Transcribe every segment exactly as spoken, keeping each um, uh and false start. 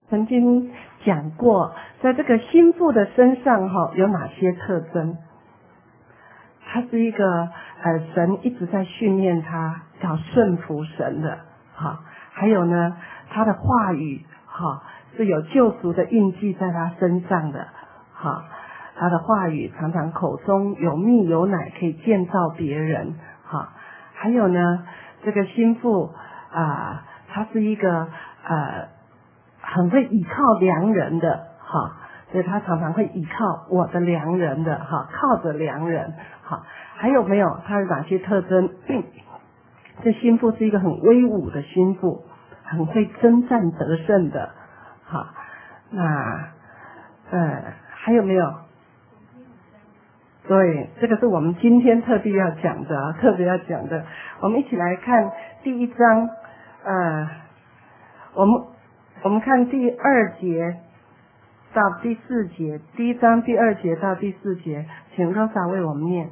曾经讲过，在这个心腹的身上哈、哦、有哪些特征？他是一个呃神一直在训练他要顺服神的哈，还有呢他的话语哈是有救赎的印记在他身上的哈，他的话语常常口中有蜜有奶，可以建造别人哈。还有呢这个心腹啊、呃，他是一个呃很会倚靠良人的哈，所以他常常会倚靠我的良人的哈，靠着良人哈。还有没有他有哪些特征？这心腹是一个很威武的心腹，很会征战得胜的哈。那呃还有没有？对，这个是我们今天特地要讲的，特别要讲的。我们一起来看第一章，呃，我们我们看第二节到第四节，第一章第二节到第四节，请Rosa为我们念。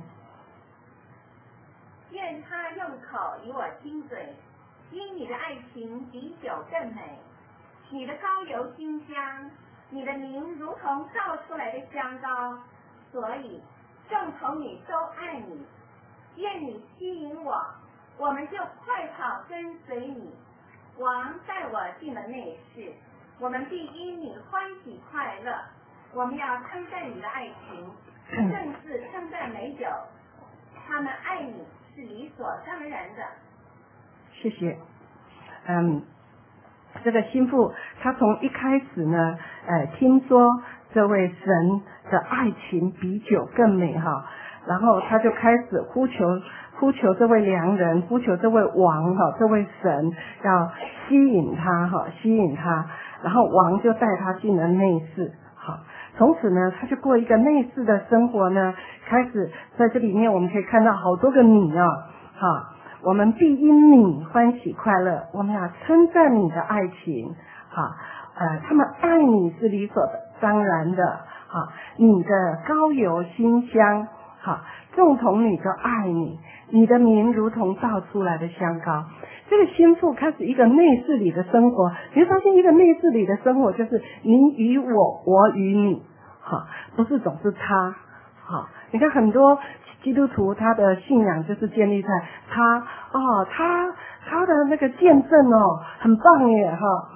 愿他用口与我亲嘴，因你的爱情比酒更美，你的膏油馨香，你的名如同倒出来的香膏，所以众童女都爱你。愿你吸引我，我们就快跑跟随你。王带我进了内室，我们必因你欢喜快乐。我们要称赞你的爱情，正是称赞美酒。他们爱你是理所当然的。 谢谢。嗯，这个心腹他从一开始呢，呃，听说这位神的爱情比酒更美哈，然后他就开始呼求呼求这位良人，呼求这位王哈，这位神要吸引他哈，吸引他，然后王就带他进了内室哈。从此呢，他就过一个内室的生活呢，开始在这里面我们可以看到好多个你啊，哈，我们必因你欢喜快乐，我们要称赞你的爱情，哈，呃，他们爱你是理所当然的，哈，你的膏油馨香，哈，众童女都爱你，你的名如同倒出来的香膏。这个心腹开始一个内室里的生活，你会发现一个内室里的生活就是你与我，我与你，哈，不是总是他，哈，你看很多基督徒他的信仰就是建立在他哦，他他的那个见证哦，很棒耶哈，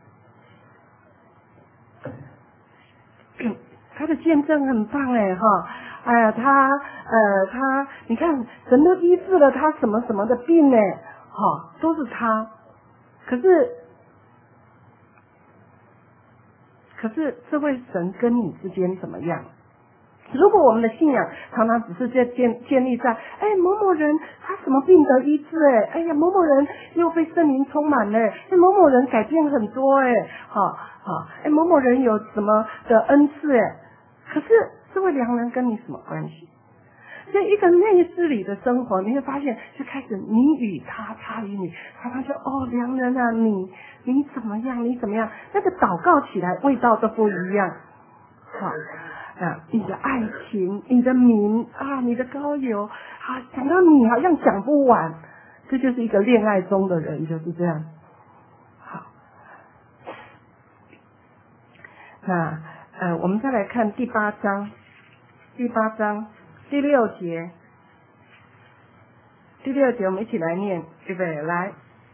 他的见证很棒哎哈，哎呀他呃他你看神都医治了他什么什么的病呢，哈，都是他，可是可是这位神跟你之间怎么样？如果我们的信仰常常只是在建建立在，哎某某人他什么病得医治哎，哎呀某某人又被圣灵充满了，哎某某人改变很多哎，好好，哎某某人有什么的恩赐哎，可是这位良人跟你什么关系？所以一个内室里的生活，你会发现就开始你与他，他与你，他他就哦良人啊，你你怎么样？你怎么样？那个祷告起来味道都不一样，好。啊，你的爱情，你的名啊，你的膏油啊，讲到你好像讲不完，这就是一个恋爱中的人就是这样。好，那呃，我们再来看第八章，第八章第六节，第六节我们一起来念，对不对？来。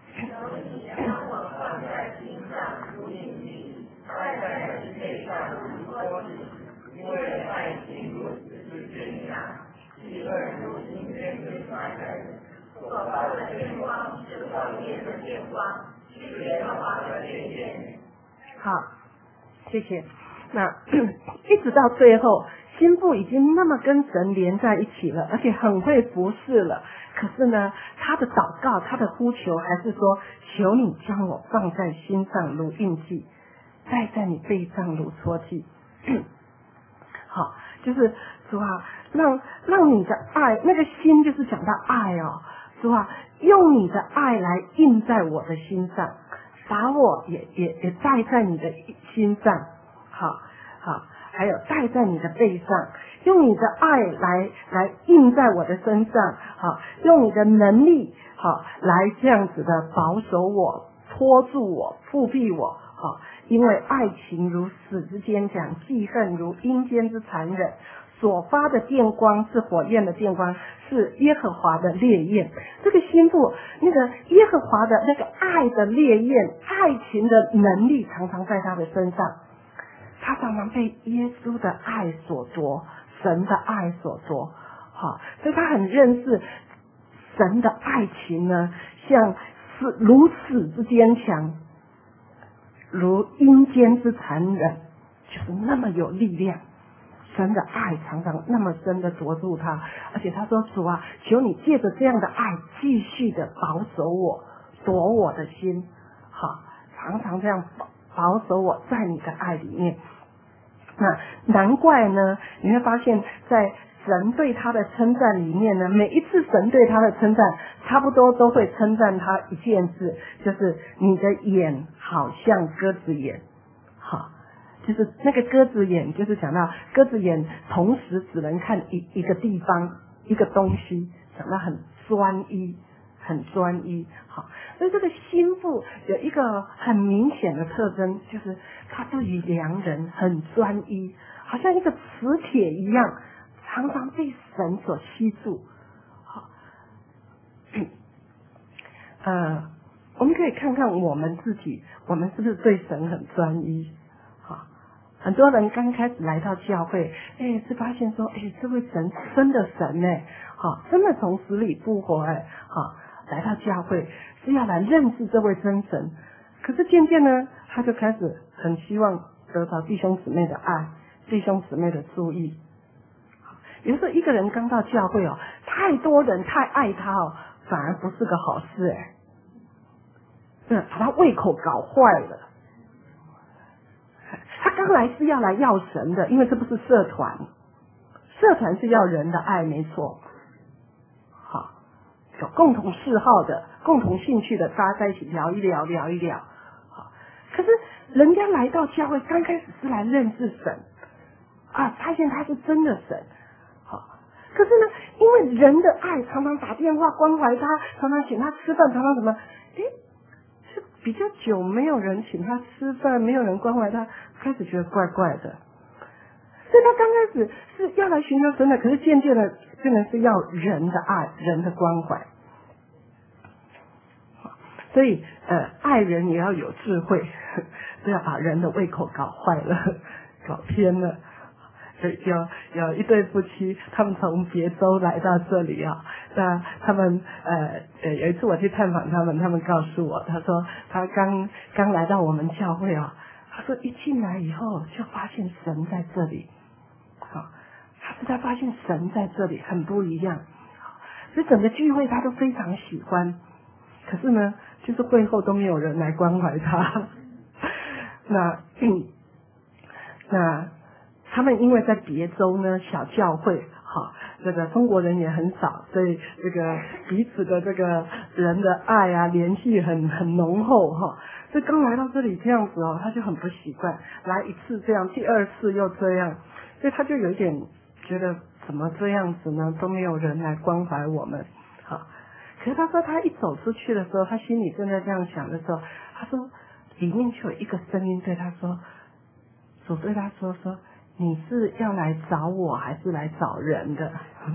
因为爱情如此之坚强，喜乐如星星之传人，所发的天光是火焰的电光，是耶和华的烈焰。 好，谢谢。那一直到最后，心腹已经那么跟神连在一起了，而且很会服侍了。可是呢，他的祷告，他的呼求还是说：求你将我放在心上如印记，戴在你背上如戳记。好，就是主啊，让让你的爱，那个心就是讲到爱哦，主啊，用你的爱来印在我的心上，把我也也也戴在你的心上，好好，还有戴在你的背上，用你的爱来来印在我的身上，好，用你的能力，好，来这样子的保守我，托住我，复庇我，好， 因为爱情如死之坚强，记恨如阴间之残忍。所发的电光是火焰的电光，是耶和华的烈焰。这个心腹，那个耶和华的那个爱的烈焰，爱情的能力常常在他的身上。他常常被耶稣的爱所夺，神的爱所夺。好，所以他很认识神的爱情呢，像是如此之坚强，如阴间之残忍，就是那么有力量。神的爱常常那么深的夺住他，而且他说：“主啊，求你借着这样的爱，继续的保守我，夺我的心。”好，常常这样保保守我在你的爱里面。那难怪呢，你会发现在神对他的称赞里面呢，每一次神对他的称赞，差不多都会称赞他一件事，就是你的眼好像鸽子眼。好。就是那个鸽子眼，就是讲到鸽子眼同时只能看一一个地方一个东西，讲到很专一，很专一。好，所以这个心腹有一个很明显的特征，就是他对于良人很专一，好像一个磁铁一样，常常被神所吸住。好，呃，我们可以看看我们自己，我们是不是对神很专一？很多人刚开始来到教会，哎，是发现说，哎，这位神真的神呢，好，真的从死里复活，哎，好，来到教会是要来认识这位真神。可是渐渐呢，他就开始很希望得到弟兄姊妹的爱，弟兄姊妹的注意。有时候一个人刚到教会哦，太多人太爱他哦，反而不是个好事，哎，嗯，把他胃口搞坏了。他刚来是要来要神的，因为这不是社团，社团是要人的爱，没错。好，有共同嗜好的、共同兴趣的，大家在一起聊一聊，聊一聊。好，可是人家来到教会，刚开始是来认识神啊，发现他是真的神。好，可是呢，因为人的爱，常常打电话关怀他，常常请他吃饭，常常什么，诶。比较久没有人请他吃饭，没有人关怀他，开始觉得怪怪的。所以他刚开始是要来寻求神的，可是渐渐的变成是要人的爱，人的关怀。所以呃，爱人也要有智慧，不要把人的胃口搞坏了，搞偏了。有有一对夫妻，他们从别州来到这里啊。那他们呃呃有一次我去探访他们，他们告诉我，他说他刚刚来到我们教会啊，他说一进来以后就发现神在这里，好，他说他发现神在这里很不一样，所以整个聚会他都非常喜欢。可是呢，就是会后都没有人来关怀他。那嗯那。他们因为在别州呢，小教会，哈，这个中国人也很少，所以这个彼此的这个人的爱啊，联系很很浓厚哈。所以刚来到这里这样子哦，他就很不习惯，来一次这样，第二次又这样，所以他就有一点觉得怎么这样子呢？都没有人来关怀我们，好。可是他说他一走出去的时候，他心里正在这样想的时候，他说里面就有一个声音对他说，主对他说说。你是要来找我还是来找人的？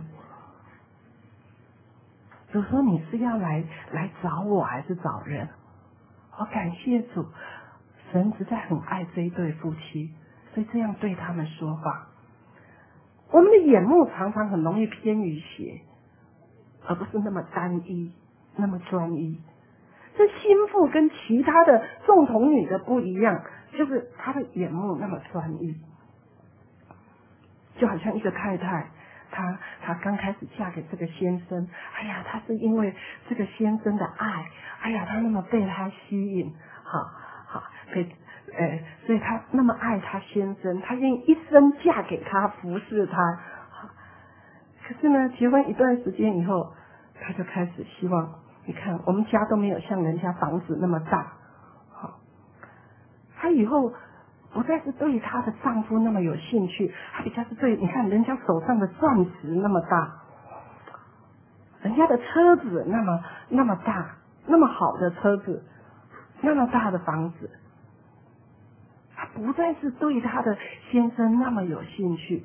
主说你是要来来找我还是找人？我感谢主，神实在很爱这一对夫妻，所以这样对他们说话。我们的眼目常常很容易偏于邪，而不是那么单一，那么专一。这心腹跟其他的众童女的不一样，就是他的眼目那么专一。就好像一个太太，她她刚开始嫁给这个先生，哎呀，她是因为这个先生的爱，哎呀，她那么被他吸引，好好被，呃，所以她那么爱她先生，她愿意一生嫁给他，服侍他。可是呢，结婚一段时间以后，她就开始希望，你看我们家都没有像人家房子那么大，好，她以后。不再是对她的丈夫那么有兴趣，她比较是对，你看人家手上的钻石那么大，人家的车子那么那么大，那么好的车子，那么大的房子， 不再是对他的先生那么有兴趣。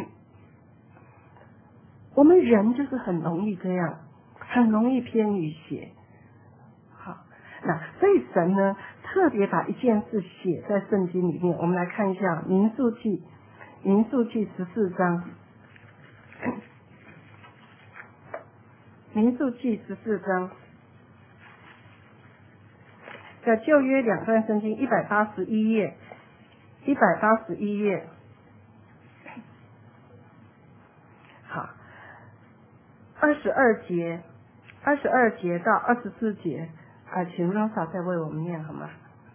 我们人就是很容易这样，很容易偏于邪。好，那所以神呢，特别把一件事写在圣经里面。我们来看一下民数记，民数记十四章，民数记十四章，在旧约两段圣经一百八十一页，一百八十一页。好，二十二节，二十二节到二十四节，啊，请罗嫂再为我们念好吗？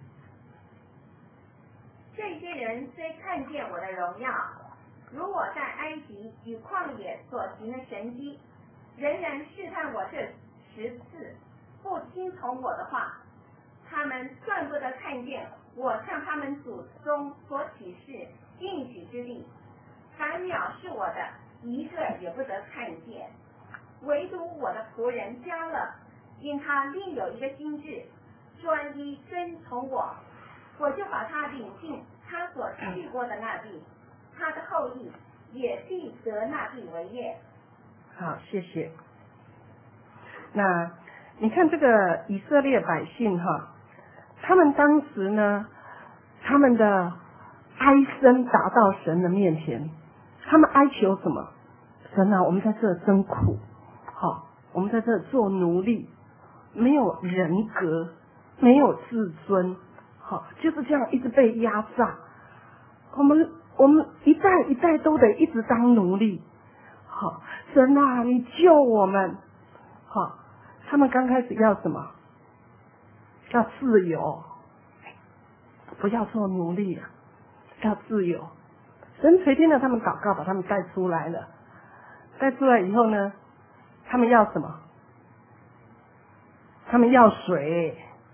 这些人虽看见我的荣耀，如我在埃及与旷野所行的神迹，仍然试探我这十次，不听从我的话，他们算不得看见我向他们祖宗所起誓应许之地，凡藐视我的，一个也不得看见。唯独我的仆人迦勒，因他另有一个心志，专一跟从我，我就把他领进他所去过的那地，他的后裔也必得那地为业。 好，谢谢。那你看这个以色列百姓哈，他们当时呢，他们的哀声达到神的面前，他们哀求什么？神啊，我们在这真苦，好，我们在这做奴隶，没有人格，没有自尊，好，就是这样一直被压榨。我们我们一代一代都得一直当奴隶。好，神啊，你救我们！好，他们刚开始要什么？要自由，不要做奴隶了，要自由。神垂听了他们祷告，把他们带出来了。带出来以后呢，他们要什么？他们要水，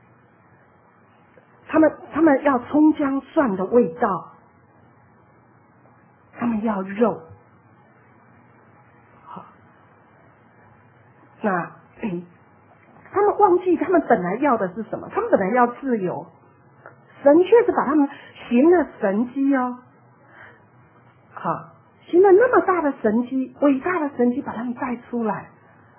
他们他们要葱姜蒜的味道，他们要肉。好，那他们忘记他们本来要的是什么？他们本来要自由，神确实把他们行了神迹哦，好，行了那么大的神迹，伟大的神迹，把他们带出来，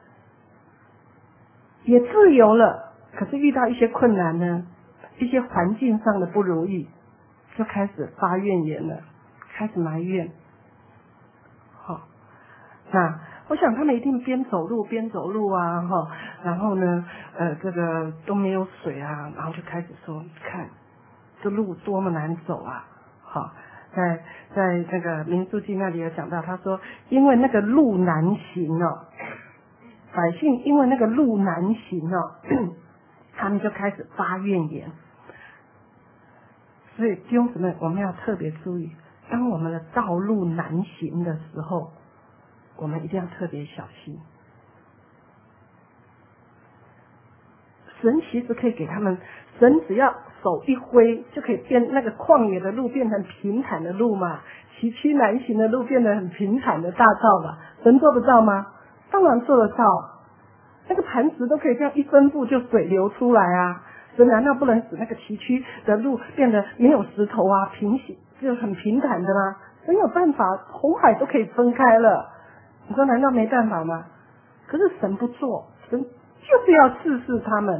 也自由了。可是遇到一些困难呢，一些环境上的不如意，就开始发怨言了，开始埋怨。好，那我想他们一定边走路边走路啊，哈，然后呢，呃，这个都没有水啊，然后就开始说，看这路多么难走啊，好。在在那个民数记那里有讲到，他说因为那个路难行哦，百姓因为那个路难行哦，他们就开始发怨言。所以弟兄姊妹，我们要特别注意，当我们的道路难行的时候，我们一定要特别小心。神其实可以给他们，神只要手一挥，就可以变那个旷野的路变成平坦的路嘛，崎岖难行的路变得很平坦的大道嘛。神做得到吗？当然做得到。那个磐石都可以这样一分布就水流出来啊，神难道不能使那个崎岖的路变得没有石头啊，平行就很平坦的吗？神有办法，红海都可以分开了，你说难道没办法吗？可是神不做，神就是要试试他们，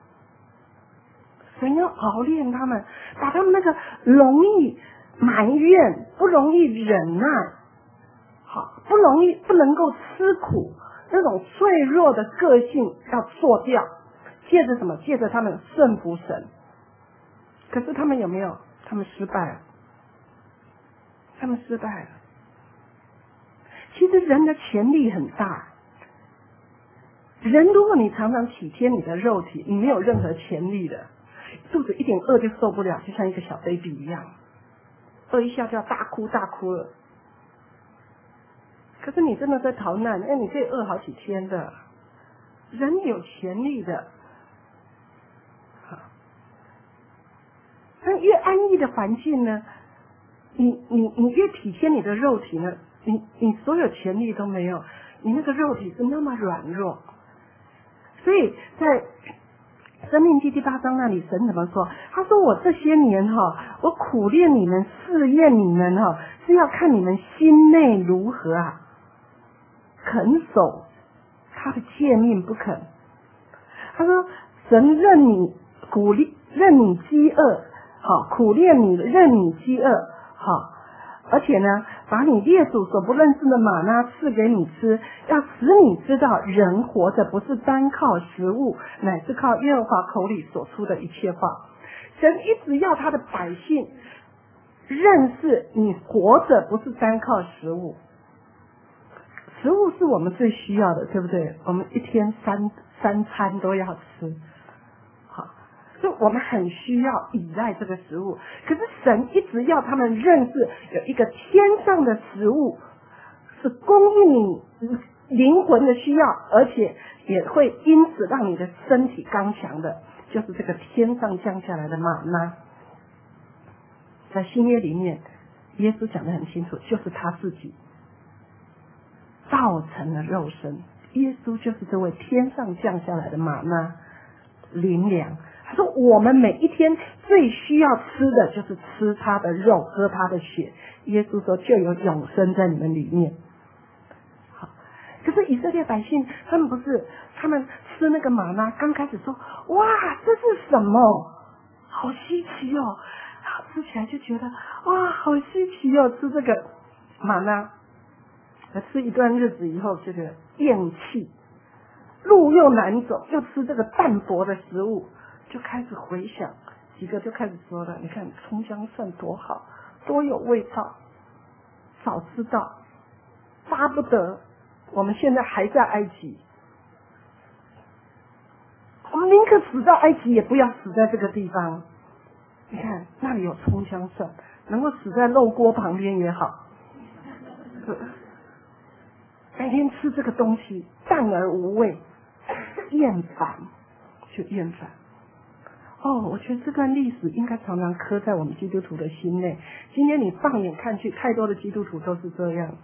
神要熬炼他们，把他们那个容易埋怨、不容易忍耐，好，不容易不能够吃苦，那种脆弱的个性要做掉，借着什么？借着他们顺服神。可是他们有没有？他们失败了，他们失败了。其实人的潜力很大。人如果你常常体贴你的肉体，你没有任何潜力的，肚子一点饿就受不了，就像一个小 baby 一样，饿一下就要大哭大哭了。可是你真的在逃难，哎，你可以饿好几天的。人有潜力的，好，那越安逸的环境呢，你你你越体贴你的肉体呢，你你所有潜力都没有，你那个肉体是那么软弱。所以在生命记第八章那里，神怎么说？他说：“我这些年哈，我苦练你们，试验你们哈，是要看你们心内如何啊，肯守他的诫命不肯。”他说：“神任你苦练，任你饥饿，好苦练你，任你饥饿，好。”而且呢，把你列祖所不认识的玛纳赐给你吃，要使你知道人活着不是单靠食物，乃是靠耶和华口里所出的一切话。神一直要他的百姓认识你活着不是单靠食物，食物是我们最需要的，对不对？我们一天三三餐都要吃，好，所以我们很需要依赖这个食物。可是神一直要他们认识有一个天上的食物是供应你灵魂的需要，而且也会因此让你的身体刚强的，就是这个天上降下来的玛纳。在新约里面，耶稣讲得很清楚，就是他自己造成了肉身，耶稣就是这位天上降下来的玛纳灵粮。他说我们每一天最需要吃的就是吃他的肉，喝他的血。耶稣说就有永生在你们里面。好，可是以色列百姓他们不是，他们吃那个玛纳，刚开始说哇这是什么，好稀奇哦，吃起来就觉得哇好稀奇哦，吃这个玛纳。吃一段日子以后，这个厌气，路又难走，又吃这个淡薄的食物，就开始回想，几个就开始说了，你看葱姜蒜多好，多有味道，早知道，巴不得我们现在还在埃及，我们宁可死在埃及，也不要死在这个地方。你看那里有葱姜蒜，能够死在肉锅旁边也好。每天吃这个东西淡而无味，厌烦就厌烦。哦，我觉得这段历史应该常常刻在我们基督徒的心内。今天你放眼看去，太多的基督徒都是这样。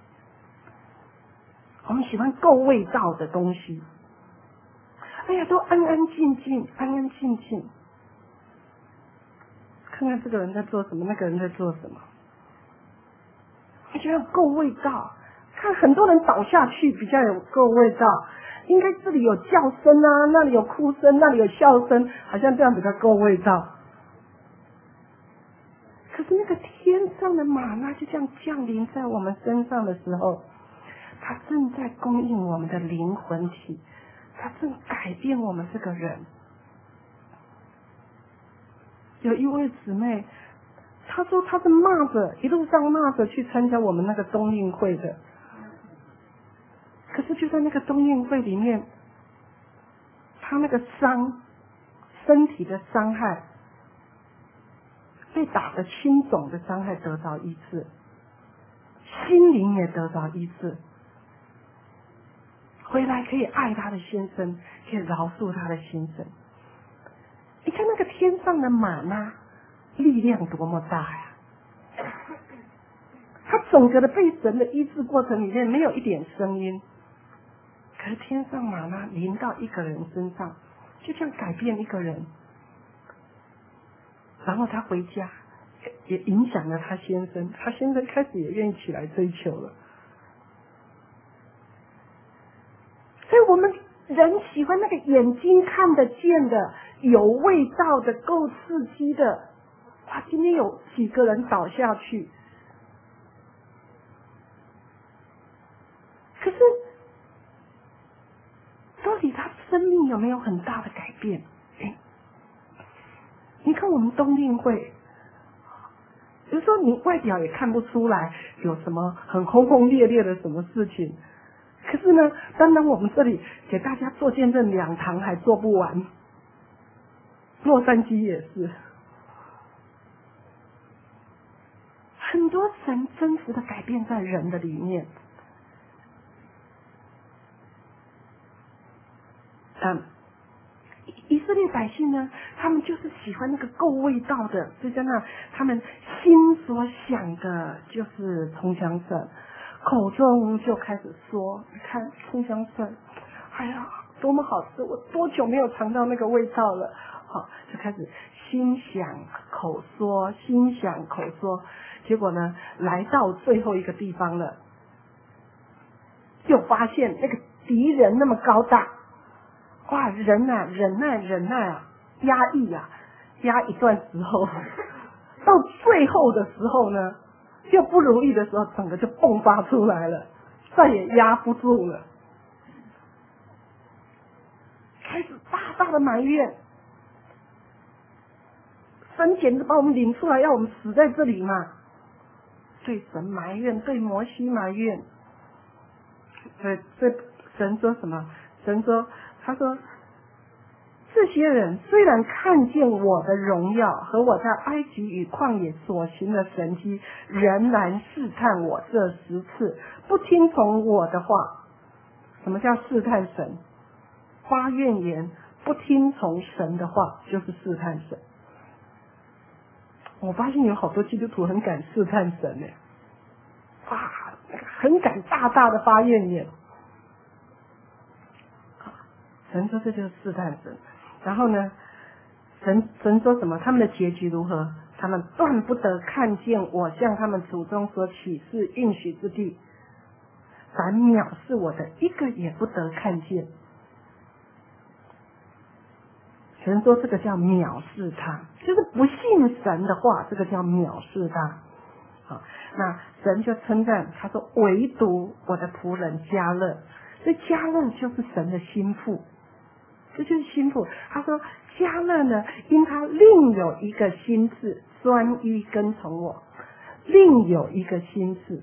我们喜欢够味道的东西，哎呀，都安安静静，安安静静。看看这个人在做什么，那个人在做什么，我觉得够味道。看很多人倒下去比较有够味道，应该这里有叫声啊，那里有哭声，那里有笑声，好像这样比较够味道。可是那个天上的玛纳就这样降临在我们身上的时候，它正在供应我们的灵魂体，它正改变我们这个人。有一位姊妹，她说她是骂着一路上骂着去参加我们那个冬令会的，可是就在那个冬令会里面，她那个伤，身体的伤害，被打的青肿的伤害得到医治，心灵也得到医治，回来可以爱她的先生，可以饶恕她的先生。你看那个天上的玛纳力量多么大呀！他整个的被神的医治过程里面没有一点声音，可是天上玛纳临到一个人身上，就这样改变一个人，然后他回家也影响了他先生，他先生开始也愿意起来追求了。所以我们人喜欢那个眼睛看得见的、有味道的、够刺激的。哇，今天有几个人倒下去，可是到底他生命有没有很大的改变？哎，你看我们冬令会，比如说你外表也看不出来有什么很轰轰烈烈的什么事情，可是呢，单单我们这里给大家做见证两堂还做不完，洛杉矶也是，很多神真实的改变在人的里面。嗯，以色列百姓呢，他们就是喜欢那个够味道的，就像那他们心所想的就是葱姜蒜，口中就开始说，你看葱姜蒜，哎呀， 多么好吃，我多久没有尝到那个味道了，好，就开始心想口说，心想口说，结果呢，来到最后一个地方了，就发现那个敌人那么高大，哇，人啊，忍耐忍耐啊，压抑啊，压一段时候，到最后的时候呢，就不如意的时候，整个就迸发出来了，再也压不住了，开始大大的埋怨，神简直把我们领出来，要我们死在这里嘛，对神埋怨，对摩西埋怨。对，这神说什么？神说，他说，这些人虽然看见我的荣耀和我在埃及与旷野所行的神迹，仍然试探我这十次，不听从我的话。什么叫试探神？发怨言，不听从神的话，就是试探神。我发现有好多基督徒很敢试探神呢，啊，很敢大大的发怨言。神说这就是试探神。然后呢，神神说什么？他们的结局如何？他们断不得看见我向他们祖宗所启示应许之地，凡藐视我的，一个也不得看见。神说这个叫藐视他，就是不信神的话，这个叫藐视他。好，那神就称赞他说，唯独我的仆人迦勒，所以迦勒就是神的心腹，这就是心腹。他说迦勒呢，因他另有一个心志，专一跟从我，另有一个心志。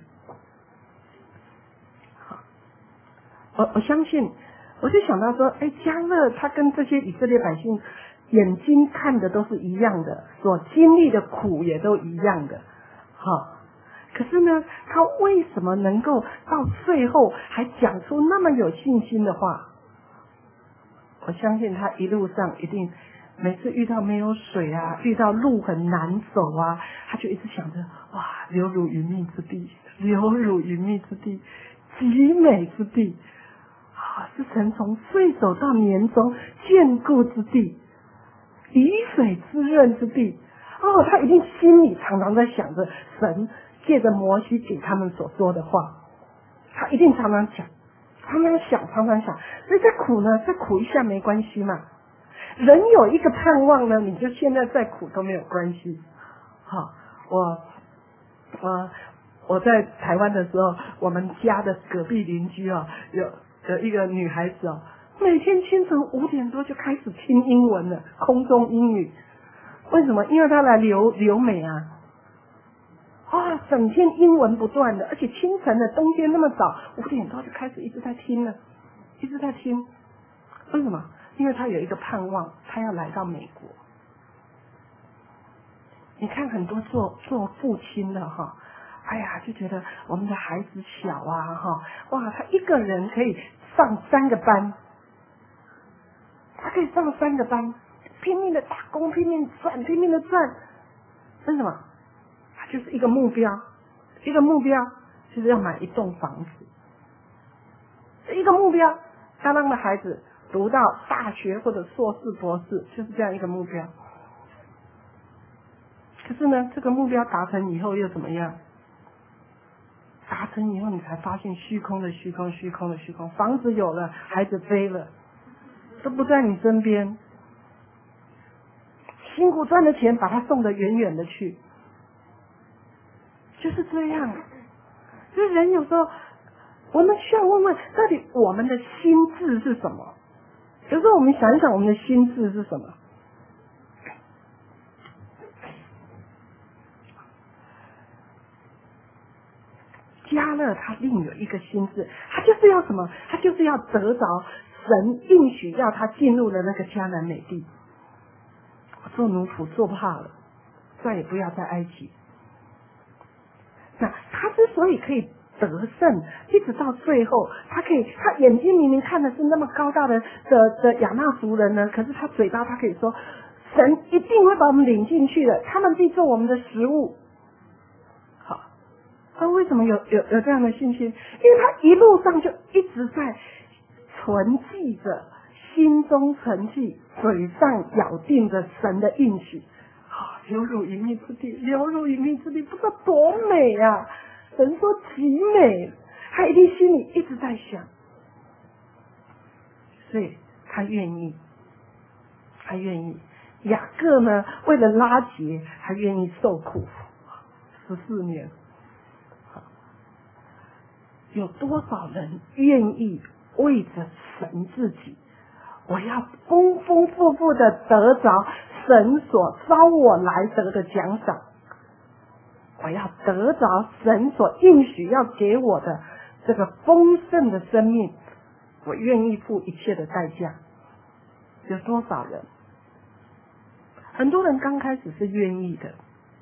好，我我相信，我就想到说，哎，迦勒他跟这些以色列百姓眼睛看的都是一样的，所经历的苦也都一样的，好。可是呢，他为什么能够到最后还讲出那么有信心的话？我相信他一路上一定每次遇到没有水啊，遇到路很难走啊，他就一直想着，哇，流乳与蜜之地，流乳与蜜之地，极美之地啊，是神从岁首到年终眷顾之地，雨水滋润之地。哦，他一定心里常常在想着神借着摩西给他们所说的话，他一定常常讲，常常想，常常想。所以再苦呢，再苦一下没关系嘛。人有一个盼望呢，你就现在再苦都没有关系。好，我我我在台湾的时候，我们家的隔壁邻居啊，有有一个女孩子哦，每天清晨五点多就开始听英文了，空中英语。为什么？因为她来留留美啊。啊，整天英文不断的，而且清晨的冬天那么早，五点多就开始一直在听了，一直在听。为什么？因为他有一个盼望，他要来到美国。你看很多做做父亲的哈，哎呀，就觉得我们的孩子小啊哈，哇，他一个人可以上三个班，他可以上三个班，拼命的打工，拼命赚，拼命的赚。为什么？就是一个目标，一个目标就是要买一栋房子，一个目标要让的孩子读到大学或者硕士博士，就是这样一个目标。可是呢，这个目标达成以后又怎么样？达成以后你才发现虚空的虚空，虚空的虚空，房子有了，孩子飞了，都不在你身边，辛苦赚的钱把他送得远远的去。就是这样，就是人有时候，我们需要问问，到底我们的心智是什么？有时候我们想一想，我们的心智是什么？迦勒他另有一个心智，他就是要什么？他就是要得着神应许要他进入的那个迦南美地。做奴仆做怕了，再也不要在埃及。那他之所以可以得胜，一直到最后，他可以，他眼睛明明看的是那么高大的的的亚纳族人呢，可是他嘴巴他可以说，神一定会把我们领进去的，他们必做我们的食物。好，他为什么有有有这样的信心？因为他一路上就一直在存记着心中存记，嘴上咬定着神的应许。啊，流入隐秘之地，流入隐秘之地，不知道多美啊！神说极美，他一定心里一直在想，所以他愿意，他愿意。雅各呢，为了拉结，还愿意受苦十四年。有多少人愿意为着神自己，我要丰丰富富的得着神所招我来得的奖赏，我要得着神所应许要给我的这个丰盛的生命，我愿意付一切的代价。有多少人？很多人刚开始是愿意的，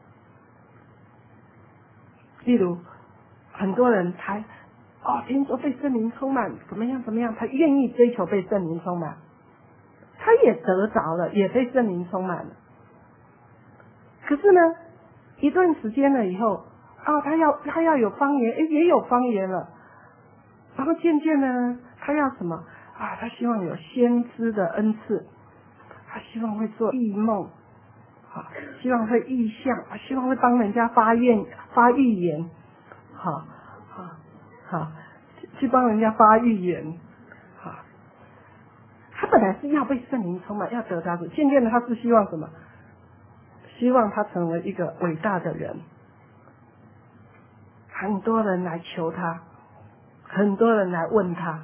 例如很多人他哦，听说被圣灵充满，怎么样怎么样，他愿意追求被圣灵充满，他也得着了，也被圣灵充满了。可是呢，一段时间了以后，啊，他要他要有方言，诶，也有方言了，然后渐渐呢，他要什么啊？他希望有先知的恩赐，他希望会做异梦，好，希望会异象，希望会帮人家发愿发预言，好，好，好，去帮人家发预言，好。他本来是要被圣灵充满，要得着主，渐渐的他是希望什么？希望他成为一个伟大的人。很多人来求他，很多人来问他，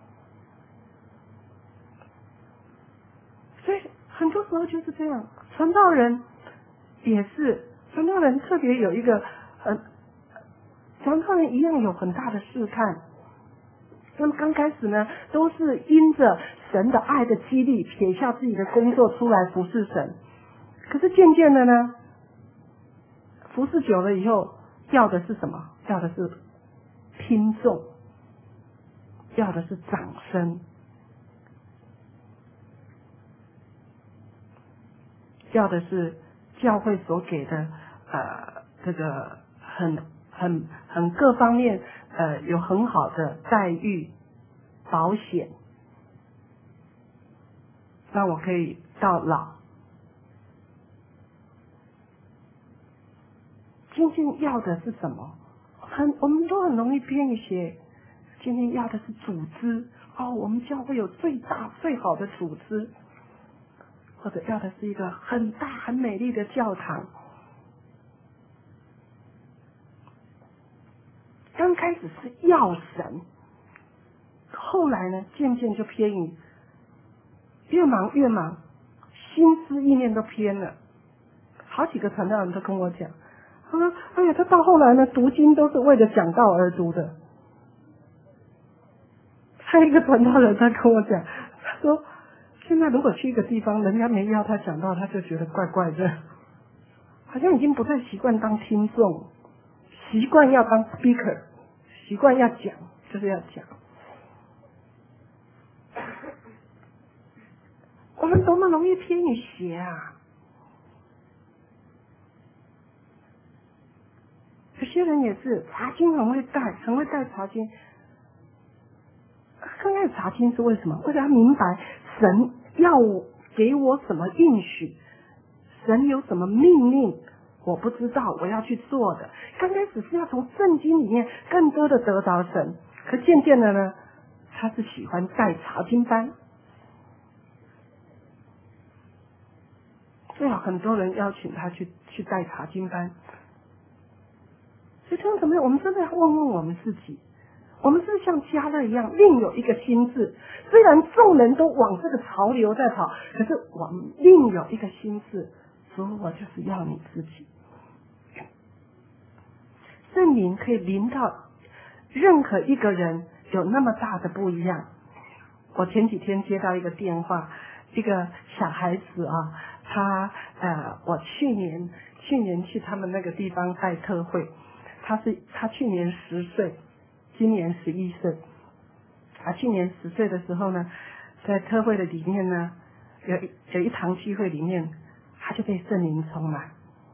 所以很多时候就是这样。传道人也是，传道人特别有一个很，传道人一样有很大的试探。那么刚开始呢，都是因着神的爱的激励，撇下自己的工作出来服侍神。可是渐渐的呢，服侍久了以后，要的是什么？要的是听众，要的是掌声，要的是教会所给的呃这个很很很各方面呃有很好的待遇、保险，让我可以到老。渐渐要的是什么？很我们都很容易偏斜。渐渐要的是组织，哦，我们教会有最大最好的组织，或者要的是一个很大很美丽的教堂。刚开始是要神，后来呢，渐渐就偏移，越忙越忙，心思意念都偏了。好几个传道人都跟我讲，他说：“哎呀，他到后来呢，读经都是为了讲道而读的。”还有一个传道人他跟我讲，他说：“现在如果去一个地方，人家没要他讲道，他就觉得怪怪的，好像已经不太习惯当听众，习惯要当 speaker， 习惯要讲，就是要讲。”我们多么容易偏于邪啊！有些人也是查经很会带，很会带查经。刚开始查经是为什么？为了要明白神要给我什么应许，神有什么命令，我不知道，我要去做的。刚开始是要从圣经里面更多的得着神，可渐渐的呢，他是喜欢带查经班。最好很多人邀请他去去带查经班。所以听众朋友，我们真的要问问我们自己，我们是不是像迦勒一样，另有一个心志？虽然众人都往这个潮流在跑，可是我们另有一个心志，主，我就是要你自己。圣灵可以临到任何一个人，有那么大的不一样。我前几天接到一个电话，一个小孩子啊，他呃，我去年去年去他们那个地方带特会。他是他去年十岁，今年十一岁。他去年十岁的时候呢，在特会的里面呢，有有一堂聚会里面，他就被圣灵充满。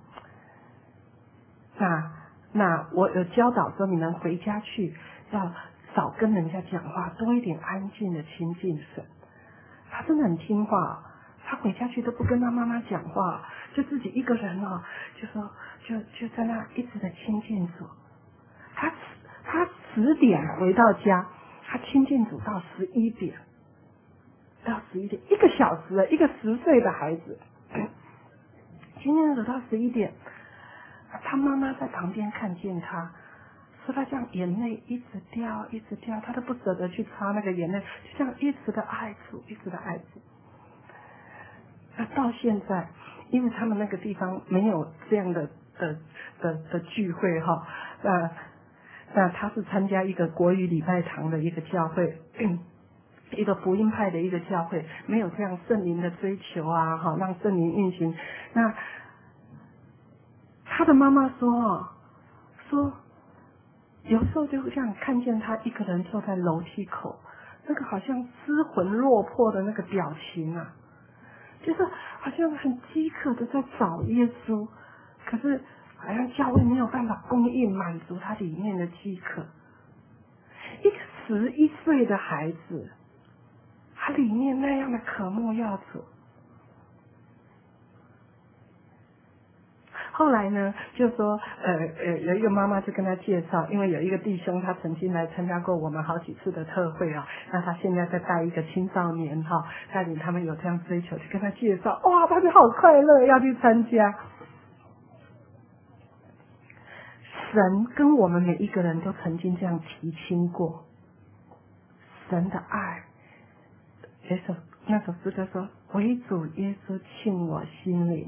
那那我有教导说，你们回家去要少跟人家讲话，多一点安静的亲近神。他真的很听话，他回家去都不跟他妈妈讲话，就自己一个人哦，就说就就在那一直的亲近主。他他十点回到家，他亲近主到十一点，到十一点一个小时了，一个十岁的孩子，亲近主到十一点，他妈妈在旁边看见他。说他这样眼泪一直掉一直掉，他都不舍得去擦那个眼泪，就这样一直的爱主一直的爱主。那到现在因为他们那个地方没有这样的的的的聚会哈，那那他是参加一个国语礼拜堂的一个教会，一个福音派的一个教会，没有这样圣灵的追求啊哈，让圣灵运行。那他的妈妈说说有时候就这样看见他一个人坐在楼梯口，那个好像失魂落魄的那个表情啊，就是好像很饥渴的在找耶稣，可是好像教会没有办法供应满足他里面的饥渴。一个十一岁的孩子，他里面那样的渴慕要主。后来呢，就说呃呃，有一个妈妈就跟他介绍，因为有一个弟兄他曾经来参加过我们好几次的特会啊，那他现在在带一个青少年哈，带领他们有这样追求，就跟他介绍，哇，他就好快乐，要去参加。神跟我们每一个人都曾经这样提亲过，神的爱。有首那首诗歌说，唯主耶稣沁我心灵。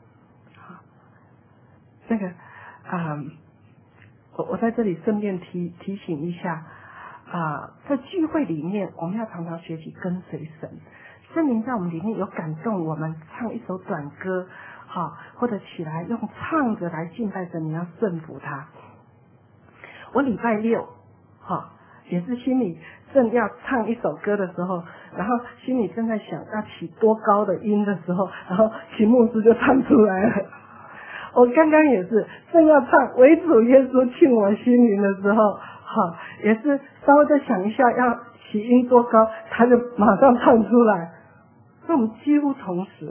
那个啊、嗯，我我在这里顺便提提醒一下啊、呃，在聚会里面，我们要常常学习跟随神。圣灵在我们里面有感动我们，唱一首短歌，好、啊，或者起来用唱着来敬拜神，你要顺服他。我礼拜六，哈、啊，也是心里正要唱一首歌的时候，然后心里正在想要起多高的音的时候，然后秦牧师就唱出来了。我刚刚也是正要唱唯主耶稣沁我心灵的时候，好，也是稍微再想一下要起音多高，他就马上唱出来。所以我们几乎同时，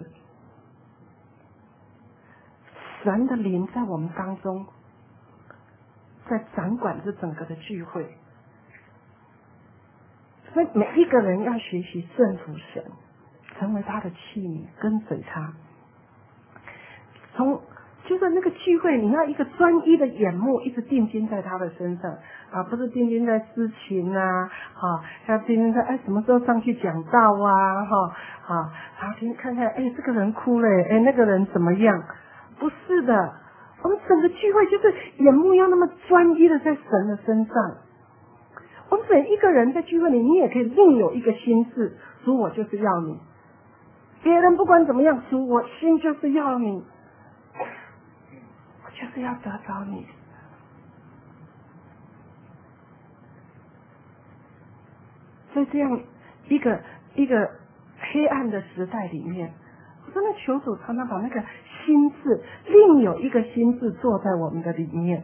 神的灵在我们当中，在掌管这整个的聚会。所以每一个人要学习顺服神，成为他的器皿，跟随他。从就是那个聚会，你要一个专一的眼目一直定睛在他的身上啊，不是定睛在诗情啊，哈、啊，要定睛在哎什么时候上去讲道啊，哈啊，然后听看看哎这个人哭了，哎那个人怎么样？不是的，我们整个聚会就是眼目要那么专一的在神的身上。我们每一个人在聚会里，你也可以另有一个心事，主我就是要你，别人不管怎么样，主我心就是要你。就是要得着你，在这样一个一个黑暗的时代里面，我真的求主常常把那个心智，另有一个心智坐在我们的里面。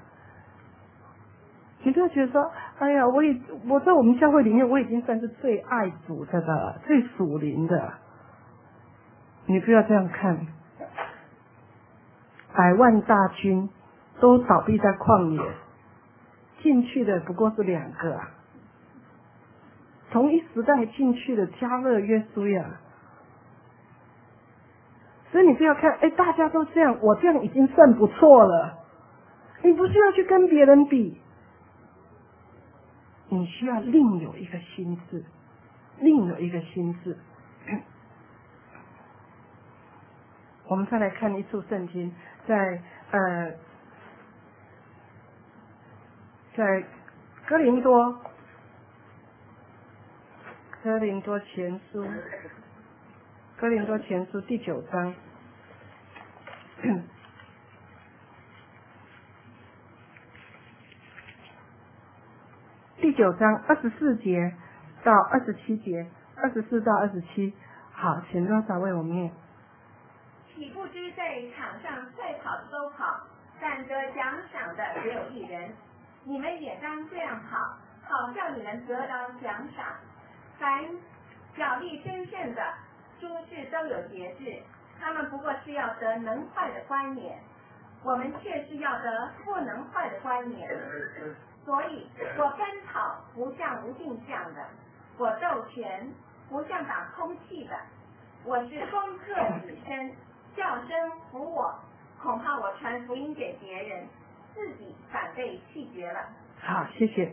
你不要觉得说，哎呀，我也我在我们教会里面，我已经算是最爱主的了，最属灵的。你不要这样看，百万大军都倒闭在旷野，进去的不过是两个啊。同一时代进去的加勒约书亚，所以你不要看，哎，大家都这样，我这样已经算不错了。你不需要去跟别人比，你需要另有一个心智，另有一个心智。我们再来看一处圣经，在呃，在哥林多，哥林多前书，哥林多前书第九章，第九章二十四节到二十七节，二十四到二十七，好，请多少为我们念。 岂不知在场上赛跑的都跑，但得奖赏的只有一人。你们也当这样跑，好叫你们得到奖赏。凡脚力真正的诸事都有节制，他们不过是要得能坏的冠冕，我们却是要得不能坏的冠冕。所以我奔跑不像无定向的，我斗拳不像打空气的，我是攻克己身，叫声服我，恐怕我传福音给别人，自己反被弃绝了。 好，谢谢。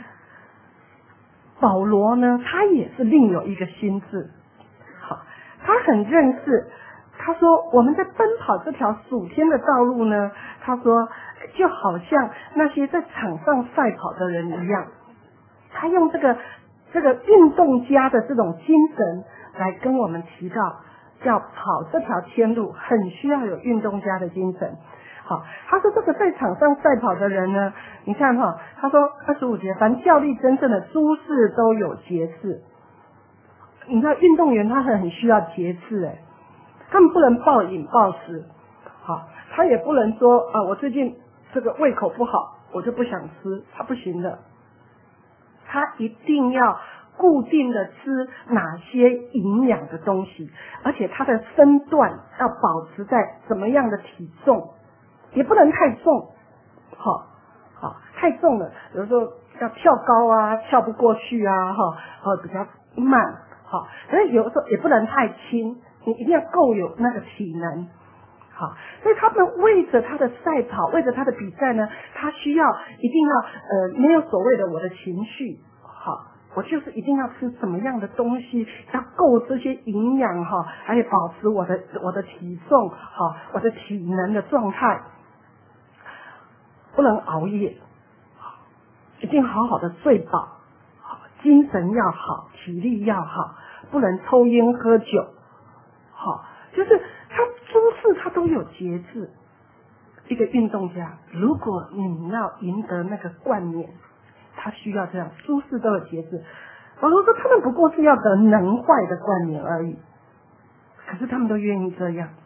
保罗呢，他也是另有一个心智。好，他很认识。他说我们在奔跑这条属天的道路呢，他说就好像那些在场上赛跑的人一样，他用这个这个运动家的这种精神来跟我们提到，要跑这条天路很需要有运动家的精神。好，他说这个在场上赛跑的人呢，你看哈，他说二十五节，凡教力真正的诸事都有节制。你知道运动员他很很需要节制哎，他们不能暴饮暴食，好，他也不能说啊，我最近这个胃口不好，我就不想吃，他不行的，他一定要固定的吃哪些营养的东西，而且他的身段要保持在怎么样的体重，也不能太重，好，好，太重了，有时候要跳高啊，跳不过去啊，哈，哦，比较慢，好，所以有的时候也不能太轻，你一定要够有那个体能，好，所以他们为着他的赛跑，为着他的比赛呢，他需要一定要呃没有所谓的我的情绪，好，我就是一定要吃什么样的东西，要够这些营养哈，还有保持我的我的体重，好，我的体能的状态，不能熬夜，一定好好的睡饱，精神要好，体力要好，不能抽烟喝酒，好，就是他诸事他都有节制。一个运动家，如果你要赢得那个冠冕，他需要这样，诸事都有节制。保罗说他们不过是要得能坏的冠冕而已，可是他们都愿意这样。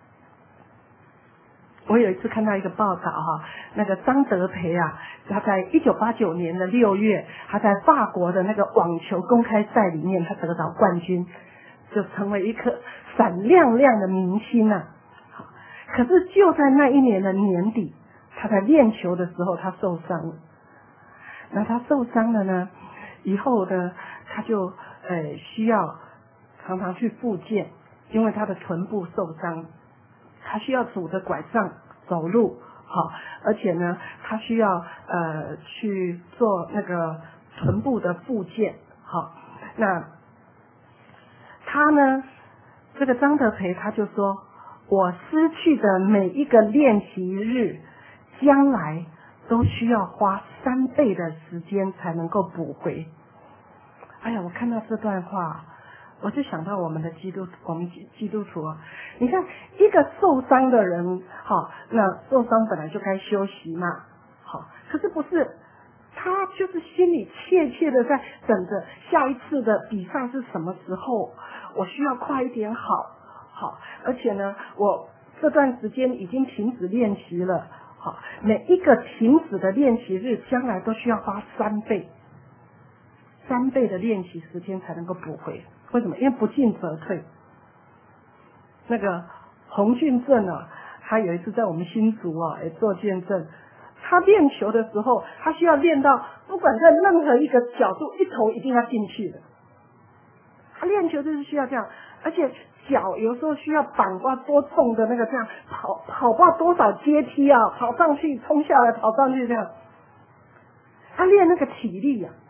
我有一次看到一个报道哈，那个张德培啊，他在一九八九年的六月，他在法国的那个网球公开赛里面，他得到冠军，就成为一颗闪亮亮的明星啊。可是就在那一年的年底，他在练球的时候他受伤了。那他受伤了呢，以后呢，他就呃需要常常去复健，因为他的臀部受伤。他需要拄着拐杖走路，好，而且呢，他需要呃去做那个臀部的复健，好，那他呢，这个张德培他就说，我失去的每一个练习日，将来都需要花三倍的时间才能够补回。哎呀，我看到这段话，我就想到我们的基督，我们基基督徒啊，你看一个受伤的人，好，那受伤本来就该休息嘛，好，可是不是，他就是心里切切的在等着下一次的比赛是什么时候，我需要快一点好，好，而且呢，我这段时间已经停止练习了，好，每一个停止的练习日，将来都需要花三倍，三倍的练习时间才能够补回。为什么？因为不进则退。那个洪俊正啊，他有一次在我们新竹啊也做见证，他练球的时候，他需要练到不管在任何一个角度，一头一定要进去的。他练球就是需要这样，而且脚有时候需要绑挂多重的那个这样跑跑过多少阶梯啊，跑上去冲下来，跑上去这样，他练那个体力啊。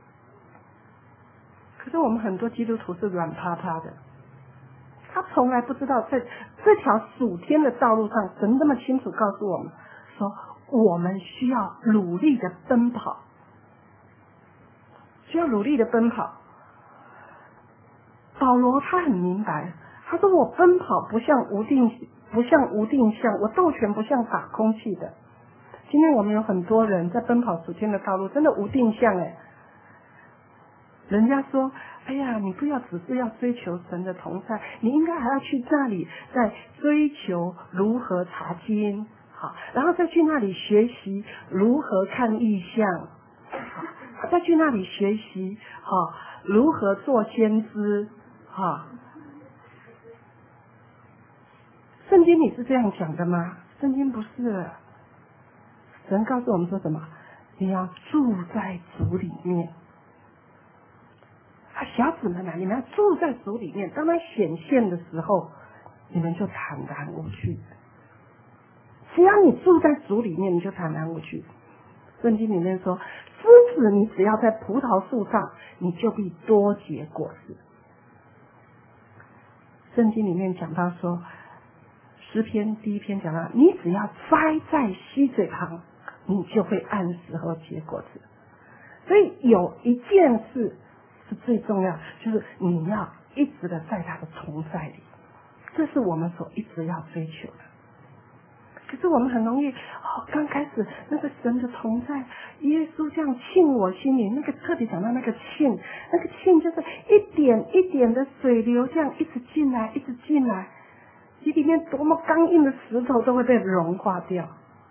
可是我们很多基督徒是软趴趴的，他从来不知道在这条属天的道路上，神这么清楚告诉我们说，我们需要努力的奔跑，需要努力的奔跑。保罗他很明白，他说我奔跑不像无定不像无定向，我斗拳不像打空气的。今天我们有很多人在奔跑属天的道路，真的无定向哎。人家说，哎呀，你不要只是要追求神的同在，你应该还要去那里再追求如何查经，好，然后再去那里学习如何看异象， 再去那里学习哈、哦，如何做先知哈、哦。圣经里是这样讲的吗？圣经不是，神告诉我们说什么？你要住在主里面。啊，小子们啊，你们要住在主里面，当他显现的时候，你们就坦然无惧。只要你住在主里面，你就坦然无惧。圣经里面说，枝子你只要在葡萄树上，你就必多结果子。圣经里面讲到说，诗篇第一篇讲到，你只要栽在溪水旁，你就会按时候结果子。所以有一件事是最重要，就是你要一直的在他的同在里，这是我们所一直要追求的。可是我们很容易哦，刚开始那个神的同在，耶稣这样沁我心里，那个特别讲到那个沁，那个沁就是一点一点的水流这样一直进来，一直进来，你里面多么刚硬的石头都会被融化掉。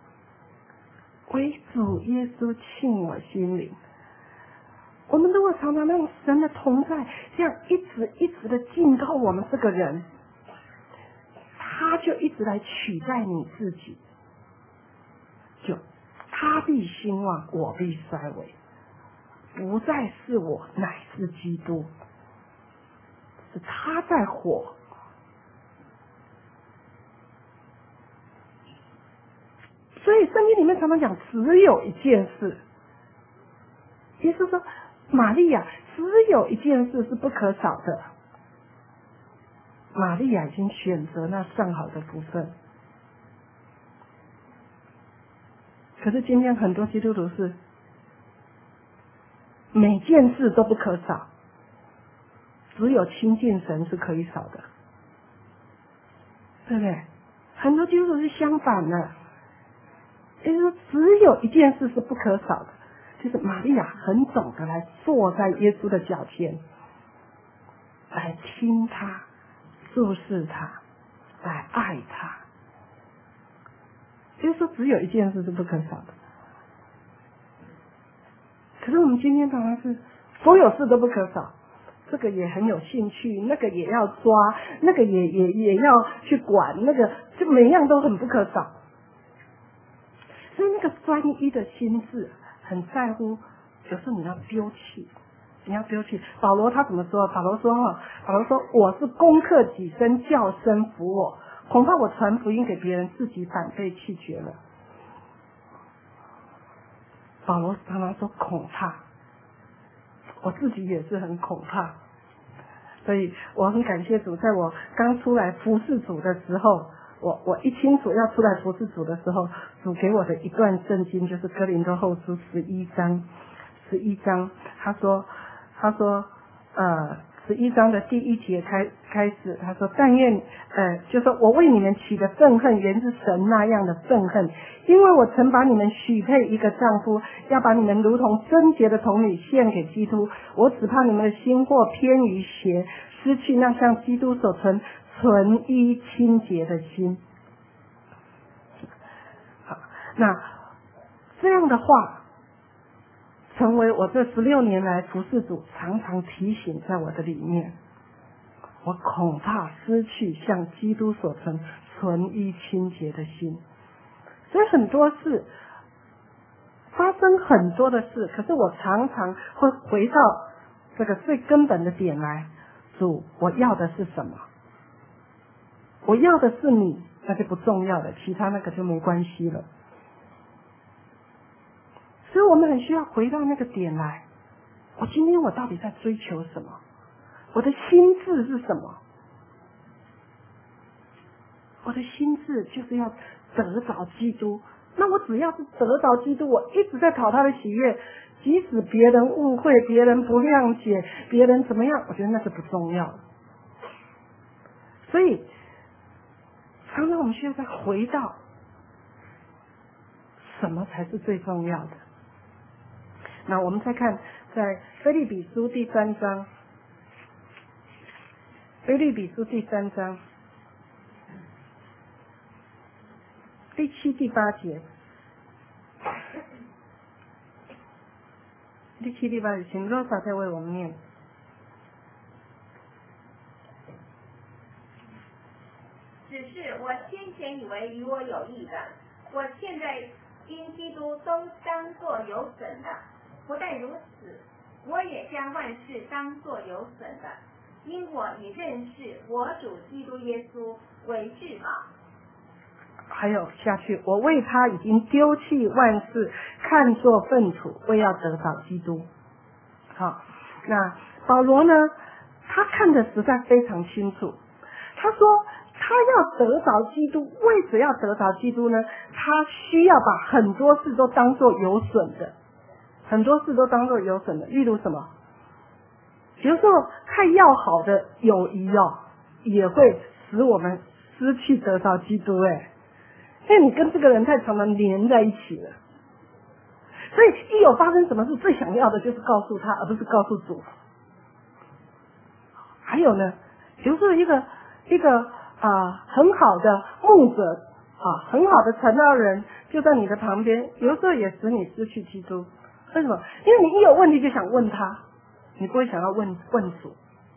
唯主耶稣沁我心灵。我们如果常常让神的同在这样一直一直的浸透我们这个人，他就一直来取代你自己，就他必兴旺，我必衰微，不再是我，乃是基督，是他在活。所以圣经里面常常讲，只有一件事，耶稣说，玛利亚只有一件事是不可少的。玛利亚已经选择那上好的福分，可是今天很多基督徒是每件事都不可少，只有亲近神是可以少的，对不对？很多基督徒是相反的，也就是说只有一件事是不可少的，就是玛利亚很懂得来坐在耶稣的脚前，来听他，注视他，来爱他。就是说只有一件事是不可少的。可是我们今天常常是所有事都不可少，这个也很有兴趣，那个也要抓，那个也也也要去管，那个就每样都很不可少。所以那个专一的心智很在乎，有时候你要丢弃，你要丢弃。保罗他怎么说？保罗说哈，保罗说我是攻克己身，叫身服我，恐怕我传福音给别人，自己反被弃绝了。保罗常常说恐怕，我自己也是很恐怕，所以我很感谢主，在我刚出来服侍主的时候，我我一清楚要出来服侍主的时候，主给我的一段圣经就是哥林多后书十一章，十一章，他说他说呃十一章的第一节开开始，他说但愿呃就说我为你们起的愤恨原是神那样的愤恨，因为我曾把你们许配一个丈夫，要把你们如同贞洁的童女献给基督，我只怕你们的心或偏于邪，失去那像基督所存纯一清洁的心。好，那这样的话成为我这十六年来服侍主常常提醒在我的里面，我恐怕失去像基督所存纯一清洁的心。所以很多事发生很多的事，可是我常常会回到这个最根本的点来，主，我要的是什么？我要的是你，那就不重要了，其他那个就没关系了。所以我们很需要回到那个点来，我今天我到底在追求什么？我的心智是什么？我的心智就是要得着基督。那我只要是得着基督，我一直在讨他的喜悦，即使别人误会，别人不谅解，别人怎么样，我觉得那是不重要的。所以常常我们需要再回到什么才是最重要的。那我们再看在腓立比书第三章，腓立比书第三章第七、第八节， 第七、第八节，请罗莎再为我们念。 只是我先前以为与我有益的，我现在因基督都当作有损的。不但如此，我也将万事当作有损的，因我以认识我主基督耶稣为至宝。 还有下去，我为他已经丢弃万事，看作粪土，为要得着基督。好，那保罗呢？他看得实在非常清楚。他说，他要得着基督，为什么要得着基督呢？他需要把很多事都当作有损的，很多事都当作有损的。例如什么？有时候太要好的友谊哦，也会使我们失去得着基督。哎。因为你跟这个人太常常黏在一起了，所以一有发生什么事，最想要的就是告诉他，而不是告诉主。还有呢，比如说一个一个啊、呃、很好的牧者啊，很好的传道人就在你的旁边，有时候也使你失去基督。为什么？因为你一有问题就想问他，你不会想要问问主。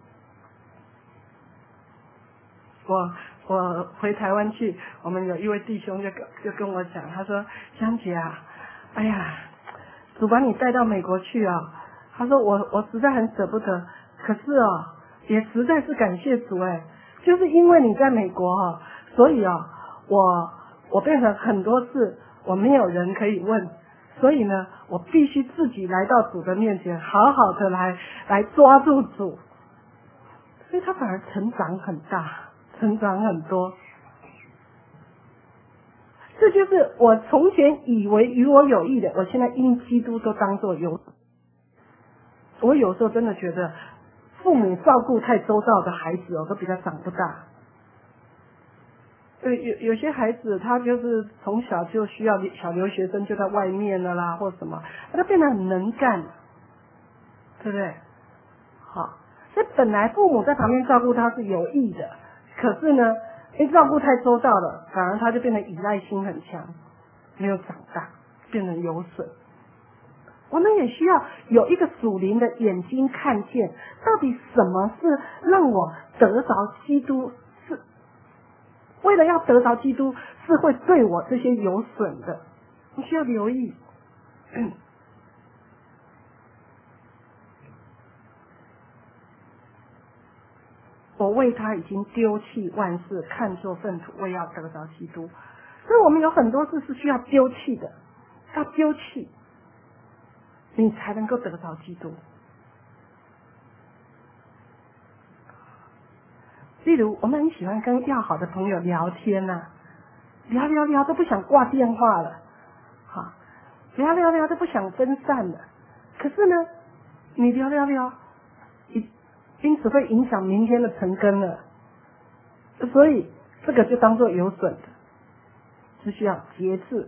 我我回台湾去，我们有一位弟兄就跟就跟我讲，他说：“香姐啊，哎呀，主把你带到美国去啊。”他说我我实在很舍不得，可是啊，也实在是感谢主哎，就是因为你在美国哈、啊，所以啊，我我变成很多事我没有人可以问，所以呢，我必须自己来到主的面前，好好的来来抓住主，所以他反而成长很大。成长很多，这就是我从前以为与我有益的，我现在因基督都当作有。我有时候真的觉得，父母照顾太周到的孩子哦，都比较长不大。有有有些孩子他就是从小就需要小留学生就在外面了啦，或什么，他变得很能干，对不对？好，所以本来父母在旁边照顾他是有益的。可是呢，因为照顾太周到了，反而他就变得依赖心很强，没有长大，变得有损。我们也需要有一个属灵的眼睛看见，到底什么是让我得着基督，是为了要得着基督，是会对我这些有损的，你需要留意。我为他已经丢弃万事，看作粪土，为要得着基督。所以我们有很多事是需要丢弃的，要丢弃，你才能够得着基督。例如，我们很喜欢跟要好的朋友聊天呐、啊，聊聊聊都不想挂电话了，好，聊聊聊都不想分散了。可是呢，你聊聊聊，一。因此会影响明天的成根了，所以这个就当作有损的，是需要节制，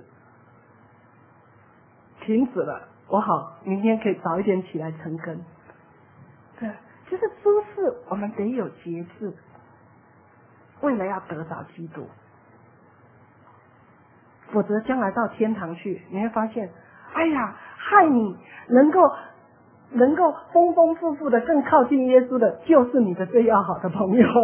停止了，我好明天可以早一点起来成根。对，就是诸事我们得有节制，为了要得着基督，否则将来到天堂去，你会发现，哎呀，害你能够。能够丰丰富富的更靠近耶稣的，就是你的最要好的朋友。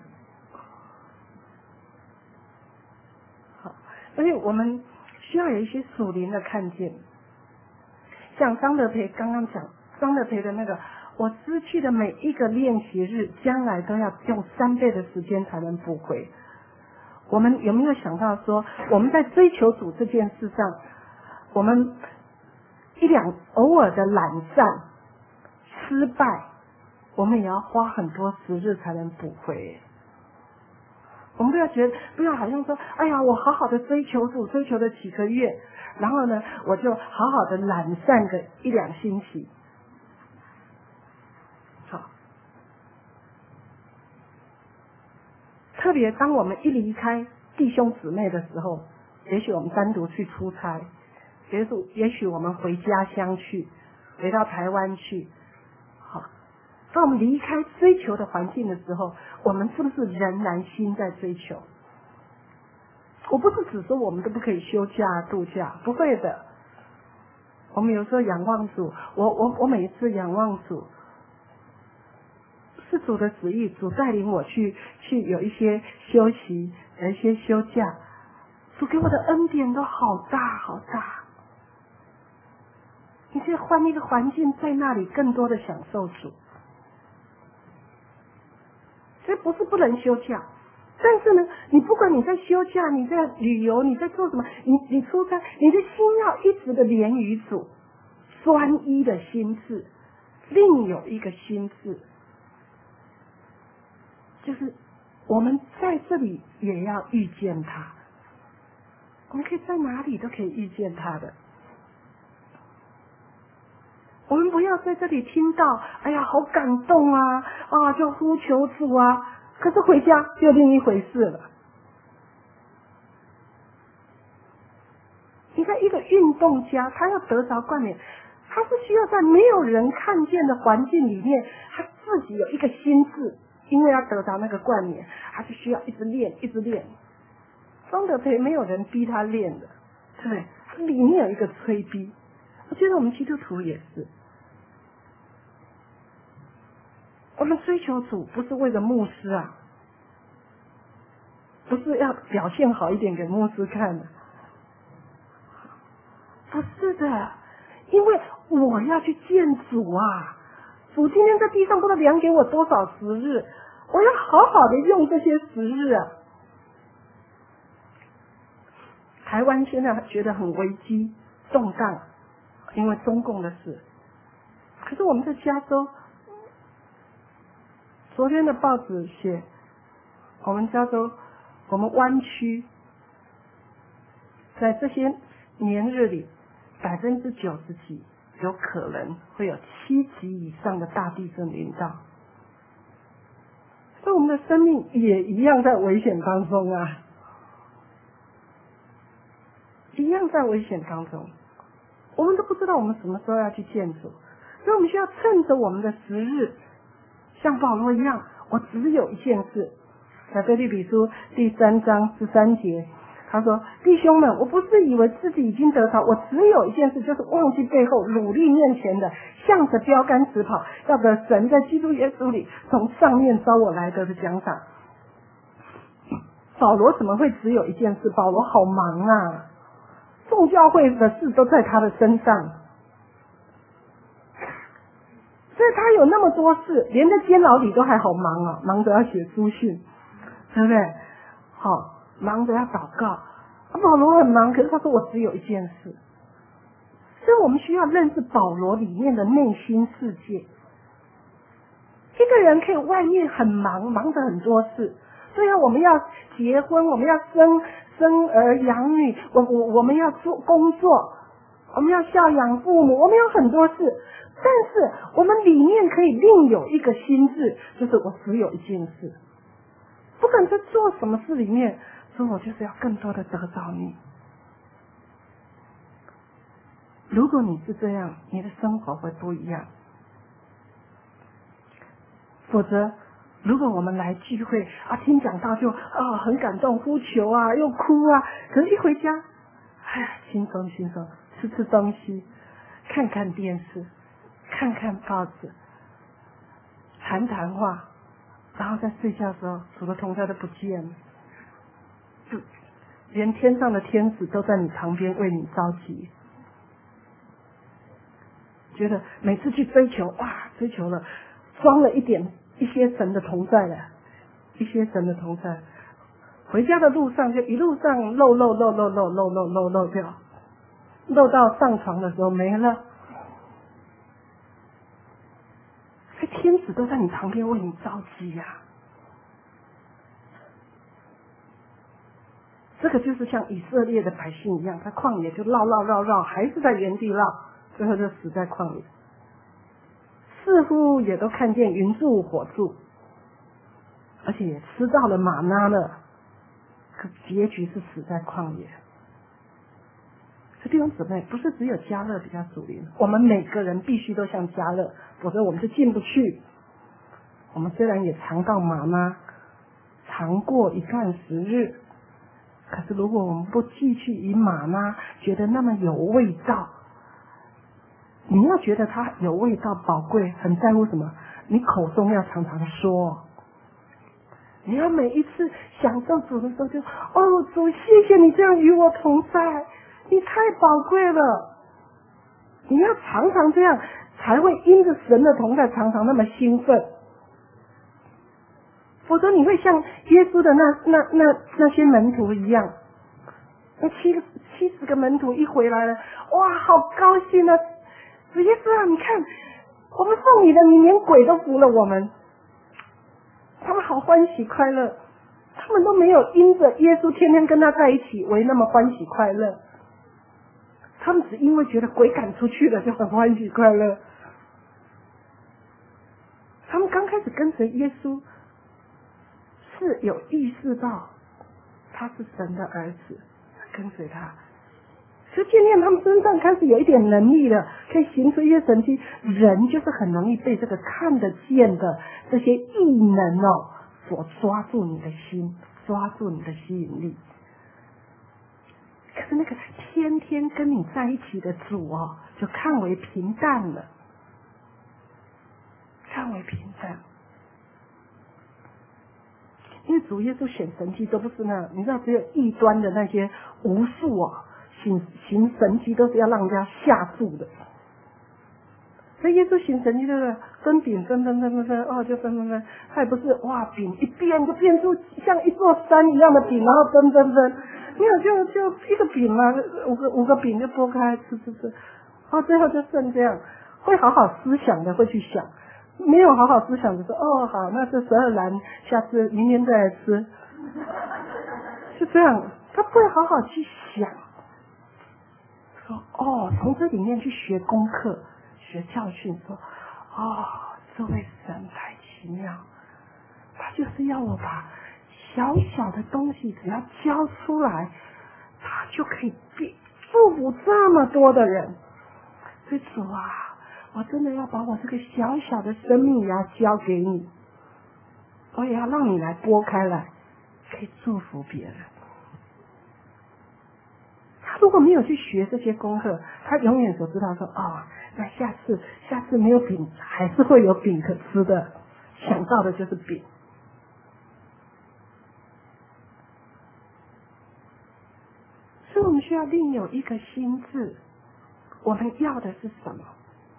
好，所以我们需要有一些属灵的看见。像张德培刚刚讲，张德培的那个，我失去的每一个练习日，将来都要用三倍的时间才能补回。我们有没有想到说，我们在追求主这件事上，我们一两偶尔的懒散、失败，我们也要花很多时日才能补回。我们不要觉得，不要好像说，哎呀，我好好的追求主，追求了几个月，然后呢，我就好好的懒散个一两星期。好，特别当我们一离开弟兄姊妹的时候，也许我们单独去出差，也许也许我们回家乡去，回到台湾去。好，当我们离开追求的环境的时候，我们是不是仍然心在追求？我不是只说我们都不可以休假度假，不会的。 我们有时候仰望主，我我我每一次仰望主，是主的旨意，主带领我去去有一些休息，有一些休假，主给我的恩典都好大好大。你去换一个环境，在那里更多的享受主。所以不是不能休假，但是呢，你不管你在休假，你在旅游，你在做什么，你你出差，你的心要一直的连于主，专一的心智，另有一个心智，就是我们在这里也要遇见他，我们可以在哪里都可以遇见他的。我们不要在这里听到，哎呀，好感动啊，啊，就呼求主啊，可是回家就另一回事了。你看一个运动家，他要得着冠冕，他是需要在没有人看见的环境里面，他自己有一个心智，因为要得着那个冠冕，他是需要一直练，一直练。庄德培没有人逼他练的，对不对？他里面有一个催逼。我觉得我们基督徒也是。我们追求主不是为了牧师啊，不是要表现好一点给牧师看的，不是的，因为我要去见主啊！主今天在地上不知道量给我多少时日，我要好好的用这些时日啊！台湾现在觉得很危机动荡，因为中共的事，可是我们在加州。昨天的报纸写，我们加州，我们湾区，在这些年日里，百分之九十几有可能会有七级以上的大地震临到，所以我们的生命也一样在危险当中啊，一样在危险当中，我们都不知道我们什么时候要去见主，所以我们需要趁着我们的时日。像保罗一样，我只有一件事，在腓立比书第三章十三节，他说：“弟兄们，我不是以为自己已经得着，我只有一件事，就是忘记背后，努力面前的，向着标杆直跑，要得神在基督耶稣里从上面招我来得的奖赏。”保罗怎么会只有一件事？保罗好忙啊，众教会的事都在他的身上。所以他有那么多事，连在监牢里都还好忙啊，忙着要写书信，对不对？好，忙着要祷告。保罗很忙，可是他说我只有一件事。所以我们需要认识保罗里面的内心世界。一个人可以外面很忙，忙着很多事，对啊，我们要结婚，我们要生生儿养女，我我我们要做工作，我们要孝养父母，我们有很多事。但是我们里面可以另有一个心智，就是我只有一件事，不管在做什么事里面，所以我就是要更多的得着你。如果你是这样，你的生活会不一样。否则，如果我们来聚会啊，听讲道就啊很感动，呼求啊，又哭啊，可是一回家，哎呀，轻松轻松，吃吃东西，看看电视。看看报纸，谈谈话，然后在睡觉的时候，主的同在都不见了，就连天上的天使都在你旁边为你着急。觉得每次去追求，哇，追求了，装了一点一些神的同在了，一些神的同在，回家的路上就一路上漏漏漏漏漏漏漏漏漏掉，漏到上床的时候没了。天使都在你旁边为你着急呀、啊，这个就是像以色列的百姓一样，在旷野就绕绕绕绕，还是在原地绕，最后就死在旷野。似乎也都看见云柱火柱，而且也吃到了玛纳了，可结局是死在旷野。所以弟兄姊妹，不是只有迦勒比较属灵，我们每个人必须都像迦勒，否则我们就进不去。我们虽然也尝到玛纳，尝过一段时日，可是如果我们不继续以玛纳觉得那么有味道， 你要觉得它有味道、宝贵，很在乎什么？你口中要常常说。你要每一次享受主的时候就，哦，主，谢谢你这样与我同在，你太宝贵了。你要常常这样，才会因着神的同在，常常那么兴奋。否则你会像耶稣的那那那那些门徒一样，那七个七十个门徒一回来了，哇，好高兴啊！主耶稣啊，你看，我们奉你的名，连鬼都服了我们。他们好欢喜快乐，他们都没有因着耶稣天天跟他在一起为那么欢喜快乐，他们只因为觉得鬼赶出去了就很欢喜快乐。他们刚开始跟随耶稣是有意识到他是神的儿子，跟随他，就渐渐他们身上开始有一点能力了，可以行出一些神迹。人就是很容易被这个看得见的这些异能哦所抓住你的心，抓住你的吸引力。可是那个天天跟你在一起的主哦，就看为平淡了，看为平淡。因为主耶稣显神迹都不是那，你知道只有异端的那些巫术哦，行行神迹都是要让人家吓住的。所以耶稣行神迹就是分饼分分分分分哦，就分分分，他也不是哇饼一变就变出像一座山一样的饼，然后分分分，没有就就一个饼嘛，五个五个饼就剥开吃吃吃，哦最后就剩这样。会好好思想的会去想，没有好好思想的说哦好，那这十二篮下次明天再来吃，是这样，他不会好好去想，说哦从这里面去学功课。学教训说，哦，这位神太奇妙，他就是要我把小小的东西只要交出来，他就可以祝福这么多的人。所以主啊，我真的要把我这个小小的生命也要交给你，我也要让你来拨开来，可以祝福别人。他如果没有去学这些功课，他永远所知道说，哦，那下次下次没有饼，还是会有饼可吃的，想到的就是饼。所以我们需要另有一个心智，我们要的是什么？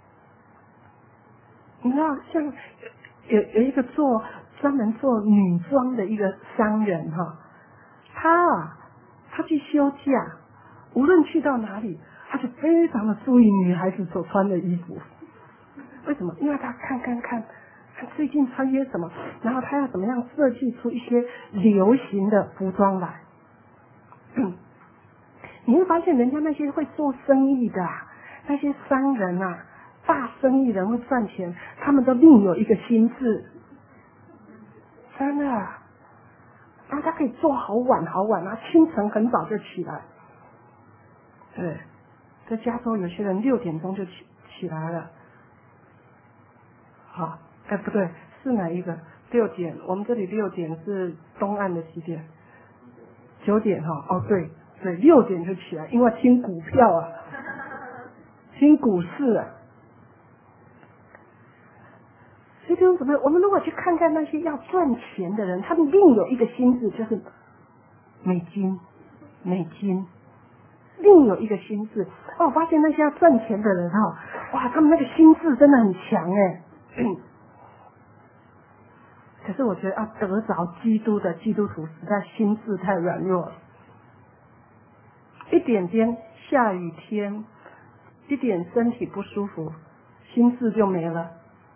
你知道，像有有一个做专门做女装的一个商人哈，他啊，他去休假，无论去到哪里，他就非常的注意女孩子所穿的衣服。为什么？因为他看看看，他最近穿些什么，然后他要怎么样设计出一些流行的服装来。嗯，你会发现人家那些会做生意的、啊、那些商人啊，大生意人会赚钱，他们都另有一个心智，真的。然后他可以做好晚好晚啊，清晨很早就起来。对，在加州有些人六点钟就起起来了。好，哎不对，是哪一个？六点，我们这里六点是东岸的几点？九点哈，哦对对，六点就起来，因为听股票啊，听股市啊。所以弟兄姊妹，我们如果去看看那些要赚钱的人，他们另有一个心智，就是美金，美金。另有一个心智，哦，我发现那些要赚钱的人哈、哦，哇，他们那个心智真的很强哎。嗯、可是我觉得要得着基督的基督徒，实在心智太软弱了。一点点下雨天，一点身体不舒服，心智就没了。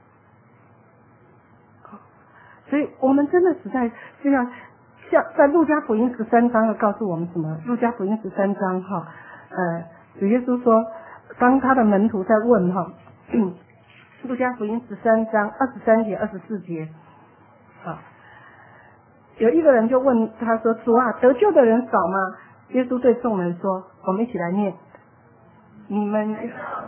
所以我们真的实在是要像在路加福音十三章要告诉我们什么？路加福音十三章哈，呃，主耶稣说，当他的门徒在问哈，嗯，路加福音十三章二十三节、二十四节，啊，有一个人就问他说：“主啊，得救的人少吗？”耶稣对众人说：“我们一起来念，你们。”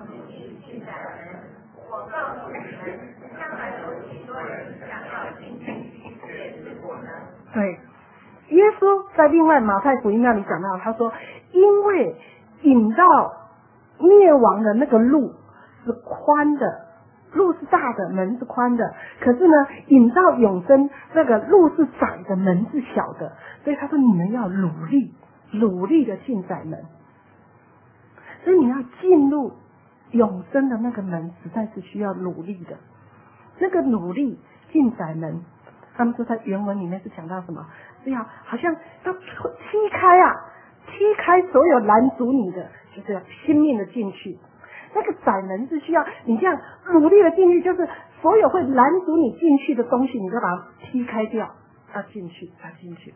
对，耶稣在另外马太福音那里讲到，他说，因为引到灭亡的那个路是宽的，路是大的，门是宽的，可是呢，引到永生那个路是窄的，门是小的，所以他说你们要努力，努力的进窄门。所以你要进入永生的那个门，实在是需要努力的。那个努力进窄门，他们说在原文里面是讲到什么？是要好像要踢开啊，踢开所有拦阻你的，就是要拼命的进去。那个窄门是需要你这样努力的进去，就是所有会拦阻你进去的东西，你都把它踢开掉，要进去，要进去。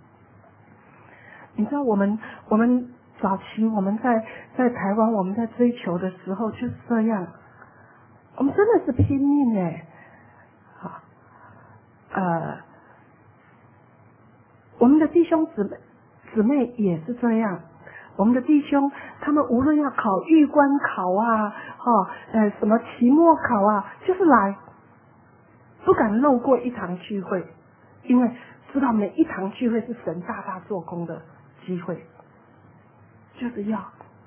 你知道我们我们早期我们在在台湾我们在追求的时候就是这样，我们真的是拼命哎，好，呃，我们的弟兄姊妹姊妹也是这样。我们的弟兄，他们无论要考预官考啊，哦，呃，什么期末考啊，就是来，不敢漏过一堂聚会，因为知道每一堂聚会是神大大做工的机会，就是要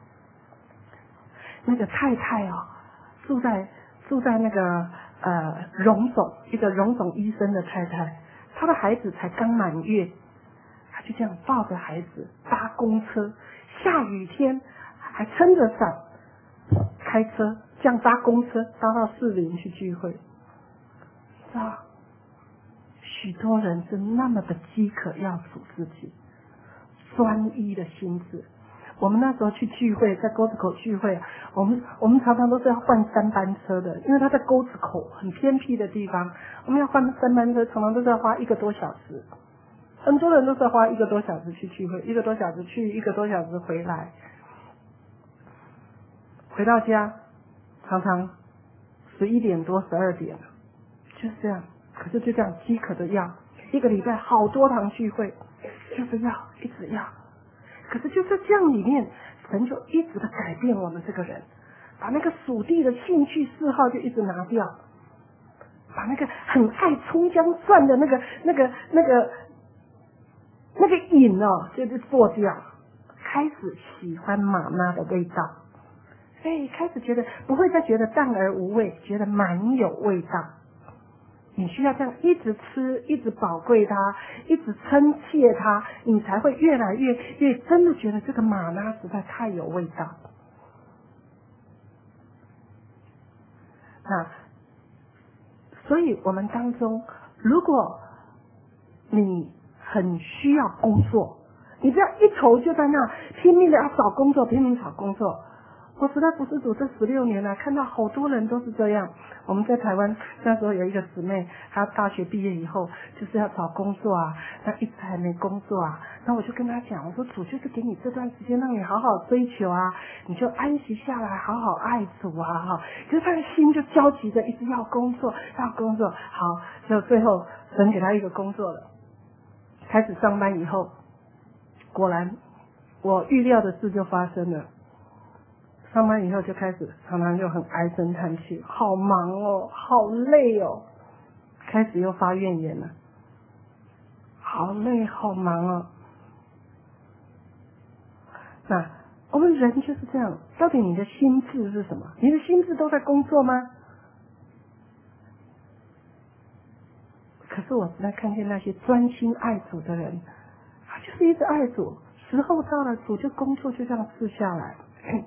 那个太太哦，住在住在那个呃荣总，一个荣总医生的太太，她的孩子才刚满月，她就这样抱着孩子搭公车。下雨天还撑着伞开车，这样搭公车搭到士林去聚会，知道许多人是那么的饥渴要主自己，专一的心智。我们那时候去聚会，在沟子口聚会，我们我们常常都是要换三班车的，因为他在沟子口很偏僻的地方，我们要换三班车，常常都是要花一个多小时。很多人都是花一个多小时去聚会，一个多小时去，一个多小时回来。回到家，常常十一点多、十二点，就是这样。可是就这样饥渴的要，一个礼拜好多堂聚会，就是要一直要。可是就在这样里面，神就一直的改变我们这个人，把那个属地的兴趣嗜好就一直拿掉，把那个很爱葱姜蒜的那个、那个、那个。那个瘾哦，就是做掉，开始喜欢妈妈的味道，所以开始觉得不会再觉得淡而无味，觉得蛮有味道。你需要这样一直吃，一直宝贵它，一直称谢它，你才会越来越越真的觉得这个玛纳实在太有味道。那所以我们当中，如果你很需要工作，你不要一头就在那拼命的要找工作，拼命找工作。我实在不是主这十六年了，看到好多人都是这样。我们在台湾那时候有一个姊妹，她大学毕业以后就是要找工作啊，那一直还没工作啊。那我就跟她讲，我说主就是给你这段时间让你好好追求啊，你就安息下来，好好爱主啊，哈。就是她的心就焦急着，一直要工作，要工作。好，就最后神给她一个工作了。开始上班以后，果然我预料的事就发生了。上班以后就开始常常就很唉声叹气，好忙哦，好累哦，开始又发怨言了，好累好忙哦。那我们人就是这样，到底你的心智是什么？你的心智都在工作吗？可是我实在看见那些专心爱主的人，他就是一直爱主，时候到了，主就工作就这样赐下来。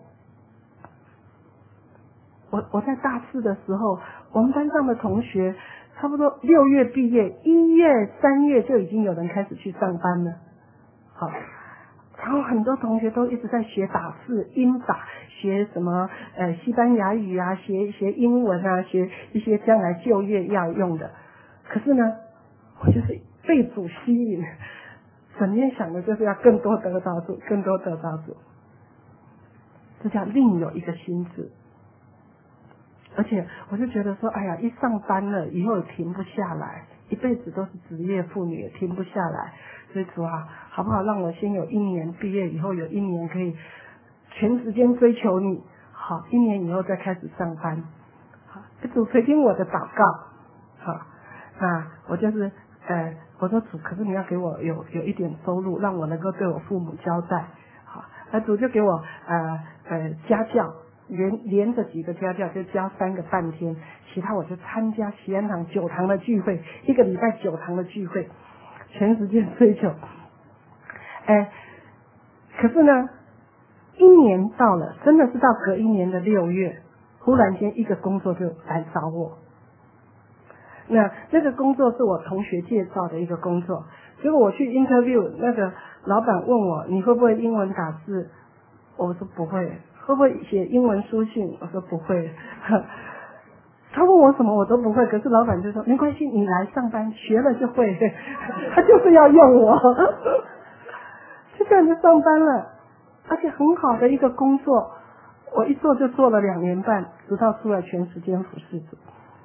我我在大四的时候，我们班上的同学差不多六月毕业，一月、三月就已经有人开始去上班了。好，然后很多同学都一直在学打字、英打，学什么呃西班牙语啊，学学英文啊，学一些将来就业要用的。可是呢，我就是被主吸引，整天想的就是要更多得到主，更多得到主。这叫另有一个心智。而且我就觉得说，哎呀，一上班了以后也停不下来，一辈子都是职业妇女，也停不下来。所以主啊，好不好让我先有一年毕业以后有一年可以全时间追求你，好，一年以后再开始上班。好，主垂听我的祷告。好，那我就是呃，我说主，可是你要给我有有一点收入，让我能够对我父母交代。好，那主就给我呃呃家教。 连连着几个家教就教三个半天，其他我就参加喜安堂九堂的聚会，一个礼拜九堂的聚会，全时间追求。哎，可是呢，一年到了，真的是到隔一年的六月，忽然间一个工作就来找我。那那个工作是我同学介绍的一个工作，结果我去 interview， 那个老板问我你会不会英文打字，我说不会。会不会写英文书信，我说不会。他问我什么我都不会，可是老板就说没关系，你来上班学了就会。他就是要用我。就这样就上班了，而且很好的一个工作，我一做就做了两年半，直到出来全时间服侍主。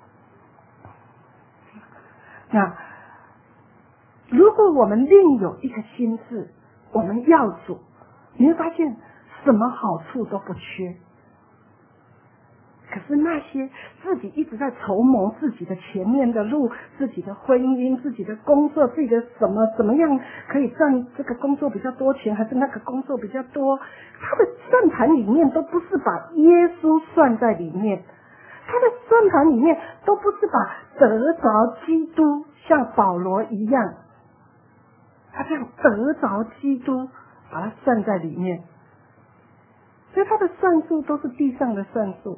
那如果我们另有一个心志，我们要主，你会发现什么好处都不缺。可是那些自己一直在筹谋自己的前面的路，自己的婚姻，自己的工作，自己的什么怎么样可以赚这个工作比较多钱，还是那个工作比较多，他的算盘里面都不是把耶稣算在里面，他的算盘里面都不是把得着基督，像保罗一样，他这样得着基督把它算在里面，所以他的算术都是地上的算术。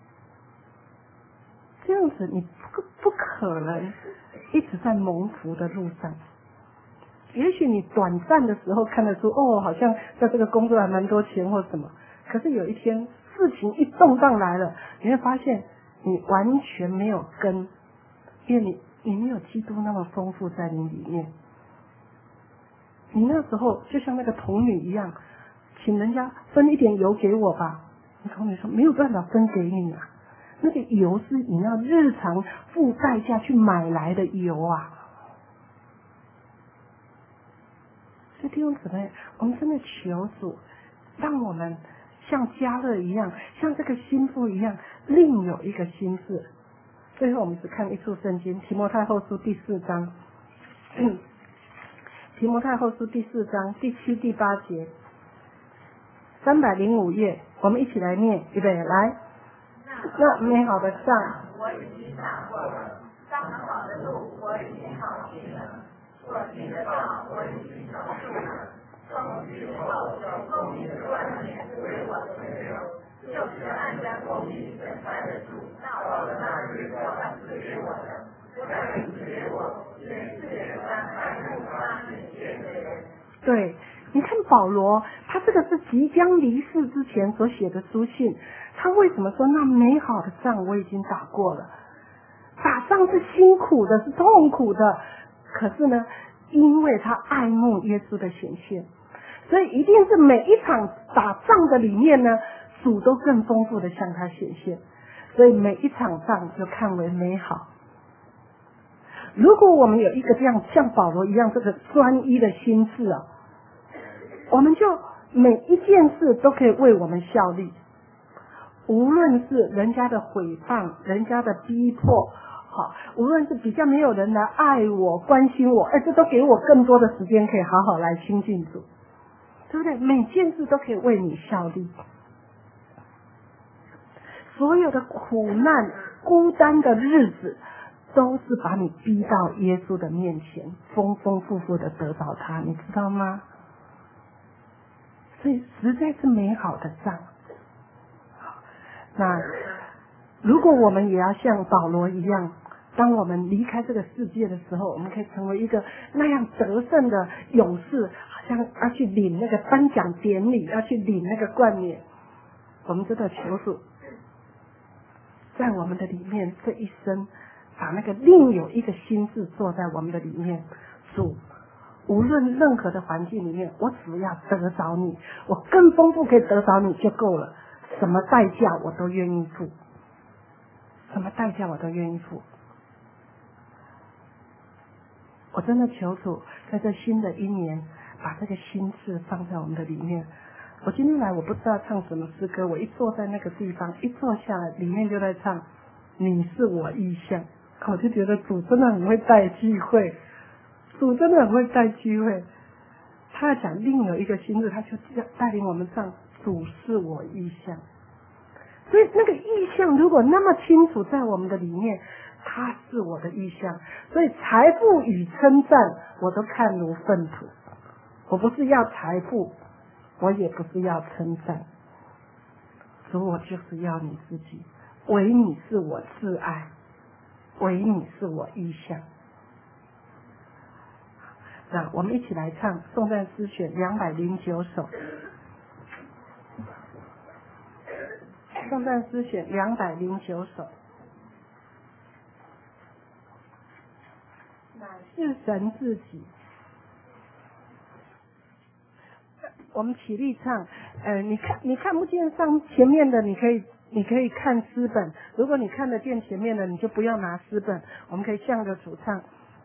这样子你不不可能一直在蒙福的路上。也许你短暂的时候看得出哦，好像在这个工作还蛮多钱或什么，可是有一天事情一动荡来了，你会发现你完全没有根，因为你你没有基督那么丰富在你里面。你那时候就像那个童女一样，请人家分一点油给我吧，那童女说没有办法分给你啊，那个油是你要日常付代价去买来的油啊。所以弟兄姊妹，我们真的求主让我们像迦勒一样，像这个心腹一样，另有一个心志。最后我们只看一处圣经，提摩太后书第四章提摩太后书第四章第七第八节，三百零五页，我们一起来念，预备来。那美好的仗我已经打过了，当好的路我已经跑尽了，所行的道我已经守住了。从此后有公义的冠冕为我存留，就是按着公义审判的主，到了那日我要赐给我的，不但赐给我，也赐给那爱慕他面前的人。 对，你看保罗，他这个是即将离世之前所写的书信，他为什么说那美好的仗我已经打过了？打仗是辛苦的，是痛苦的，可是呢，因为他爱慕耶稣的显现，所以一定是每一场打仗的里面呢，主都更丰富的向他显现，所以每一场仗就看为美好。如果我们有一个这样像保罗一样这个专一的心志啊，我们就每一件事都可以为我们效力，无论是人家的诽谤，人家的逼迫，好，无论是比较没有人来爱我关心我，哎，这都给我更多的时间可以好好来亲近主，对不对？每件事都可以为你效力，所有的苦难孤单的日子都是把你逼到耶稣的面前，丰丰富富的得到他，你知道吗？所以实在是美好的仗。那如果我们也要像保罗一样，当我们离开这个世界的时候，我们可以成为一个那样得胜的勇士，好像要去领那个颁奖典礼，要去领那个冠冕，我们真的求主在我们的里面这一生把那个另有一个心志坐在我们的里面。主，无论任何的环境里面，我只要得着你，我更丰富可以得着你就够了，什么代价我都愿意付，什么代价我都愿意付。我真的求主在这新的一年把这个心志放在我们的里面。我今天来我不知道唱什么诗歌，我一坐在那个地方，一坐下来里面就在唱你是我意象，我就觉得主真的很会带聚会，主真的很会带聚会。他要讲另有一个心志，他就带领我们唱主是我意象。 所以那个意象如果那么清楚在我们的里面，它是我的意象。所以财富与称赞我都看如粪土。我不是要财富，我也不是要称赞，主，我就是要你自己，唯你是我挚爱，唯你是我意象。那我们一起来唱颂赞诗选两百零九首，颂赞诗选两百零九首。乃是神自己。我们起立唱，呃，你看你看不见上前面的，你可以你可以看诗本；如果你看得见前面的，你就不要拿诗本。我们可以向着主唱。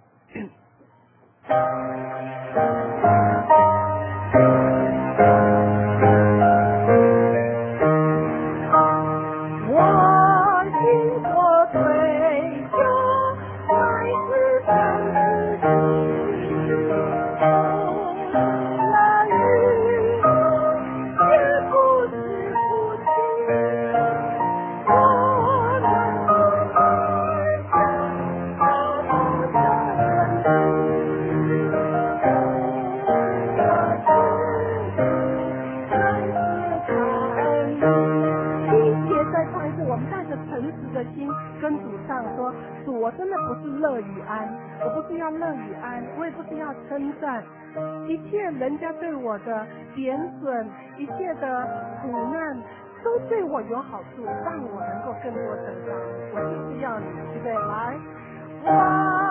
我心所追求，乃是神自己。跟主上说，主，我真的不是乐与安，我不是要乐与安，我也不是要称赞，一切人家对我的贬损，一切的苦难，都对我有好处，让我能够更多成长。我就是要你，对不对？来，哇！